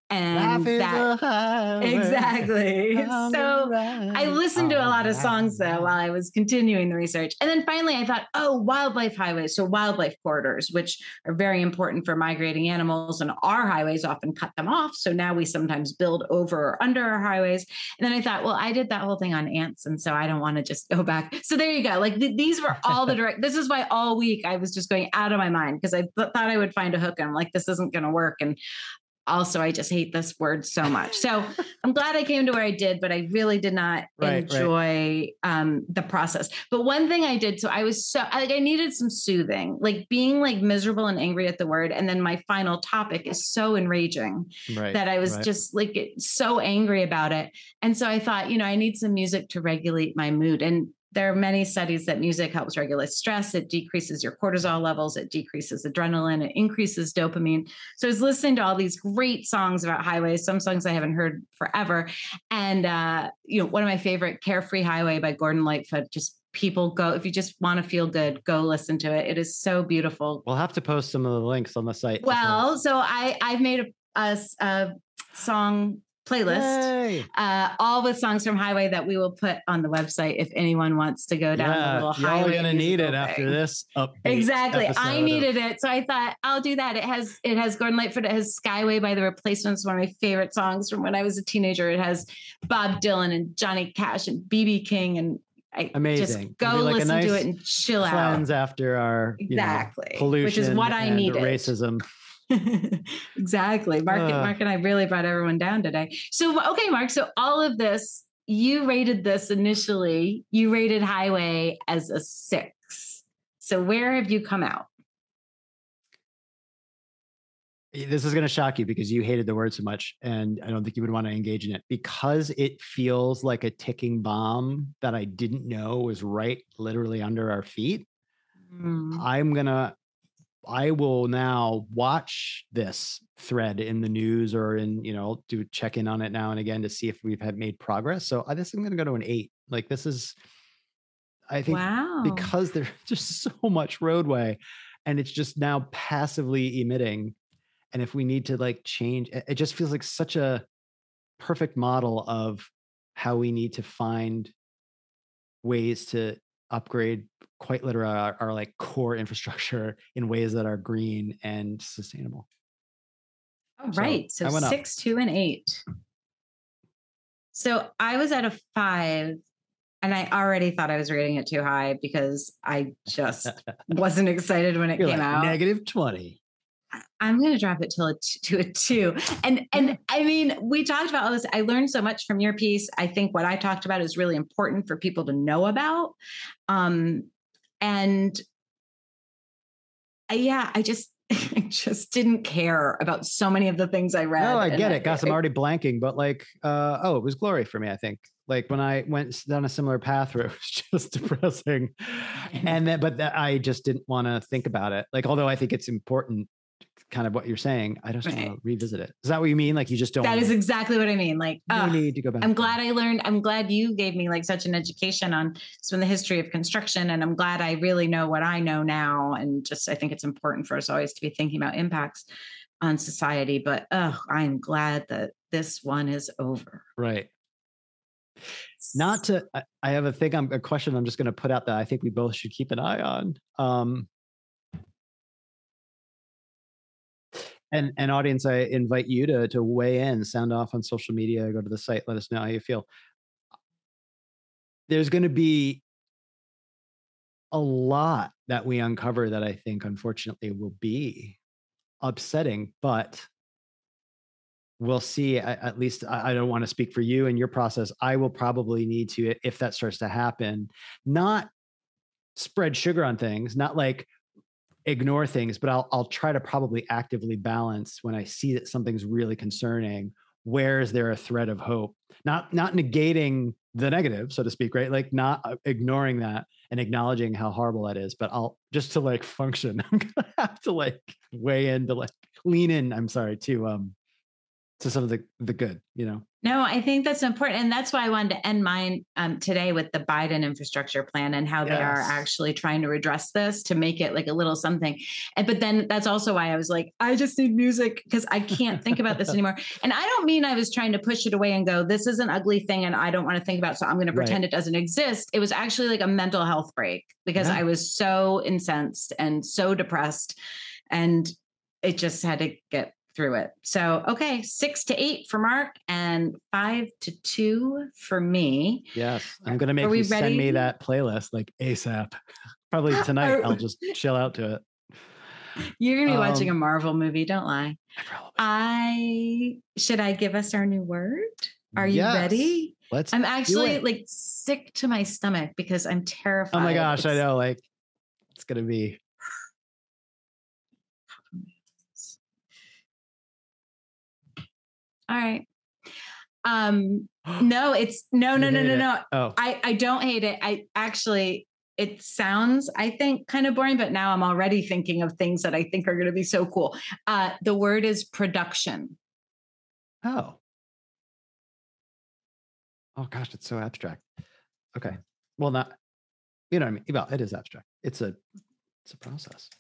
And that, exactly. So I listened to a lot of songs though while I was continuing the research. And then finally I thought, oh, wildlife highways. So wildlife corridors, which are very important for migrating animals, and our highways often cut them off. So now we sometimes build over or under our highways. And then I thought, well, I did that whole thing on ants. And so I don't want to just go back. So there you go. Like th- these were all the direct, this is why all week I was just going out of my mind because I th- thought I would find a hook. And I'm like, this isn't going to work. And also, I just hate this word so much. So I'm glad I came to where I did, but I really did not right, enjoy right. Um, the process. But one thing I did, so I was so, like, I needed some soothing, like being like miserable and angry at the word. And then my final topic is so enraging right, that I was right. just like so angry about it. And so I thought, you know, I need some music to regulate my mood. And there are many studies that music helps regulate stress. It decreases your cortisol levels. It decreases adrenaline. It increases dopamine. So I was listening to all these great songs about highways, some songs I haven't heard forever. And, uh, you know, one of my favorite, Carefree Highway by Gordon Lightfoot, just people go, if you just want to feel good, go listen to it. It is so beautiful. We'll have to post some of the links on the site. Well, because... so I, I've made a, a, a song playlist, uh, all with songs from Highway that we will put on the website if anyone wants to go down yeah, the little Highway. You're going to need it thing. After this update. Exactly. I needed of... it. So I thought I'll do that. It has, it has Gordon Lightfoot. It has Skyway by The Replacements, one of my favorite songs from when I was a teenager. It has Bob Dylan and Johnny Cash and B B King. And I Amazing. Just go like listen nice to it and chill out. Cleanse after our exactly. you know, pollution, which is what I needed. Racism. Exactly. Mark, uh, Mark and I really brought everyone down today. So, okay, Mark. So all of this, you rated this initially, you rated Highway as a six. So where have you come out? This is going to shock you because you hated the word so much, and I don't think you would want to engage in it because it feels like a ticking bomb that I didn't know was right literally under our feet. Mm. I'm going to I will now watch this thread in the news or in, you know, do check in on it now and again to see if we've had made progress. So I this I'm going to go to an eight. Like this is, I think, wow. because there's just so much roadway and it's just now passively emitting. And if we need to like change, it just feels like such a perfect model of how we need to find ways to upgrade quite literally our, our like core infrastructure in ways that are green and sustainable. All right. So, so six, up. two, and eight. So I was at a five and I already thought I was rating it too high because I just wasn't excited when it You're came like out. Negative twenty. I'm going to drop it till a t- to a two. And, and I mean, we talked about all this. I learned so much from your piece. I think what I talked about is really important for people to know about. Um, and I, yeah, I just, I just didn't care about so many of the things I read. No, I get it. I, Gosh, I'm already blanking, but like, uh, oh, it was Glory for me, I think. Like when I went down a similar path where it was just depressing. And then, but that, I just didn't want to think about it. Like, although I think it's important, kind of what you're saying, I just right. want to revisit it. Is that what you mean? Like you just don't That want is exactly what I mean. Like, you uh, need to go back. I'm glad I learned, I'm glad you gave me like such an education on some of the history of construction. And I'm glad I really know what I know now. And just, I think it's important for us always to be thinking about impacts on society, but oh, I'm glad that this one is over. Right. Not to, I, I have a thing, I'm a question I'm just going to put out that I think we both should keep an eye on. Um, And, and audience, I invite you to, to weigh in, sound off on social media, go to the site, let us know how you feel. There's going to be a lot that we uncover that I think, unfortunately, will be upsetting, but we'll see. At least I don't want to speak for you and your process. I will probably need to, if that starts to happen, not spread sugar on things, not like, ignore things, but I'll I'll try to probably actively balance when I see that something's really concerning. Where is there a thread of hope? Not not negating the negative, so to speak, right? Like not ignoring that and acknowledging how horrible that is. But I'll just to like function, I'm gonna have to like weigh in to like lean in. I'm sorry to um to some of the the good, you know. No, I think that's important. And that's why I wanted to end mine um, today with the Biden infrastructure plan and how they are Yes. actually trying to address this to make it like a little something. And, but then that's also why I was like, I just need music because I can't think about this anymore. And I don't mean I was trying to push it away and go, this is an ugly thing and I don't want to think about it, so I'm going to pretend Right. it doesn't exist. It was actually like a mental health break because Yeah. I was so incensed and so depressed. And it just had to get through it. So, okay, six to eight for Mark and five to two for me. Yes. I'm going to make Are we you send ready? me that playlist like ASAP. Probably tonight. Are- I'll just chill out to it. You're going to be watching a Um, Marvel movie, don't lie. I probably. I should I give us our new word? Are you Yes. ready? Let's I'm do actually it. like sick to my stomach because I'm terrified. Oh my gosh, I It's- know. Like it's gonna be. All right. Um, no, it's no, You no, no, hate no, it. no. Oh, I, I don't hate it. I actually, it sounds, I think, kind of boring, but now I'm already thinking of things that I think are going to be so cool. Uh, the word is production. oh, oh gosh, it's so abstract. Okay, well, not. You know what I mean? Well, it is abstract. It's a, it's a process.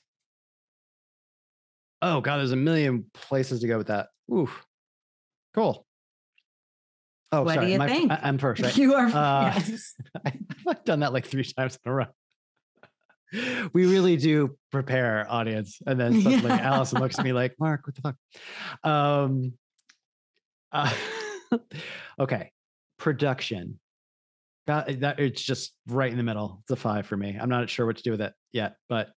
Oh God, there's a million places to go with that. Oof, cool. Oh, What sorry. do you My, think? I, am first, right? You are. Uh, Yes. I've done that like three times in a row. We really do prepare, audience, and then suddenly Yeah. Allison looks at me like, Mark, what the fuck? Um, uh, okay, production. That, that it's just right in the middle. It's a five for me. I'm not sure what to do with it yet, but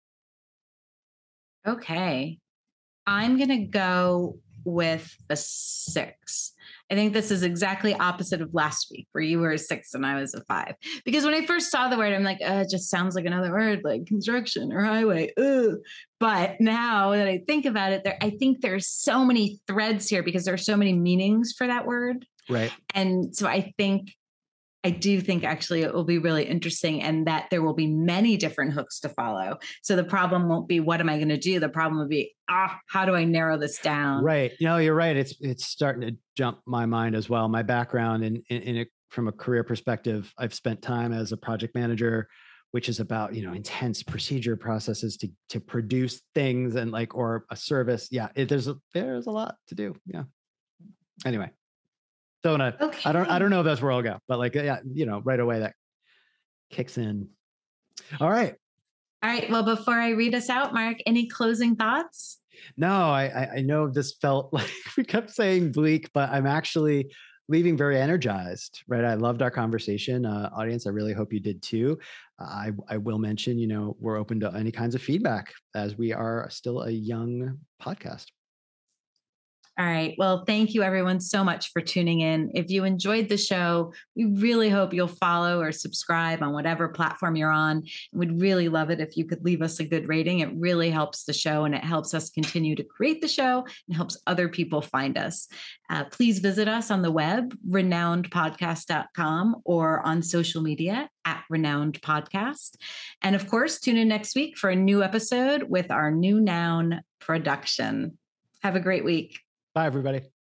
Okay. I'm going to go with a six. I think this is exactly opposite of last week where you were a six and I was a five. Because when I first saw the word, I'm like, oh, it just sounds like another word like construction or highway. Ugh. But now that I think about it, there, I think there's so many threads here because there are so many meanings for that word. right. And so I think I do think actually it will be really interesting and that there will be many different hooks to follow. So the problem won't be, what am I going to do? The problem will be, ah, how do I narrow this down? Right. No, you're right. It's it's starting to jump my mind as well. My background in in, in a, from a career perspective, I've spent time as a project manager, which is about, you know, intense procedure processes to to produce things and like or a service. Yeah, it, there's a, there's a lot to do. Yeah. Anyway, so I, Okay. I don't I don't know if that's where I'll go, but like yeah, you know, right away that kicks in. All right. All right. Well, before I read us out, Mark, any closing thoughts? No, I I- I know this felt like we kept saying bleak, but I'm actually leaving very energized, right? I loved our conversation, uh, audience. I really hope you did too. I I will mention, you know, we're open to any kinds of feedback as we are still a young podcast. All right. Well, thank you everyone so much for tuning in. If you enjoyed the show, we really hope you'll follow or subscribe on whatever platform you're on. We'd really love it if you could leave us a good rating. It really helps the show and it helps us continue to create the show and helps other people find us. Uh, please visit us on the web, renowned podcast dot com, or on social media at Renowned Podcast. And of course, tune in next week for a new episode with our new noun production. Have a great week. Bye, everybody.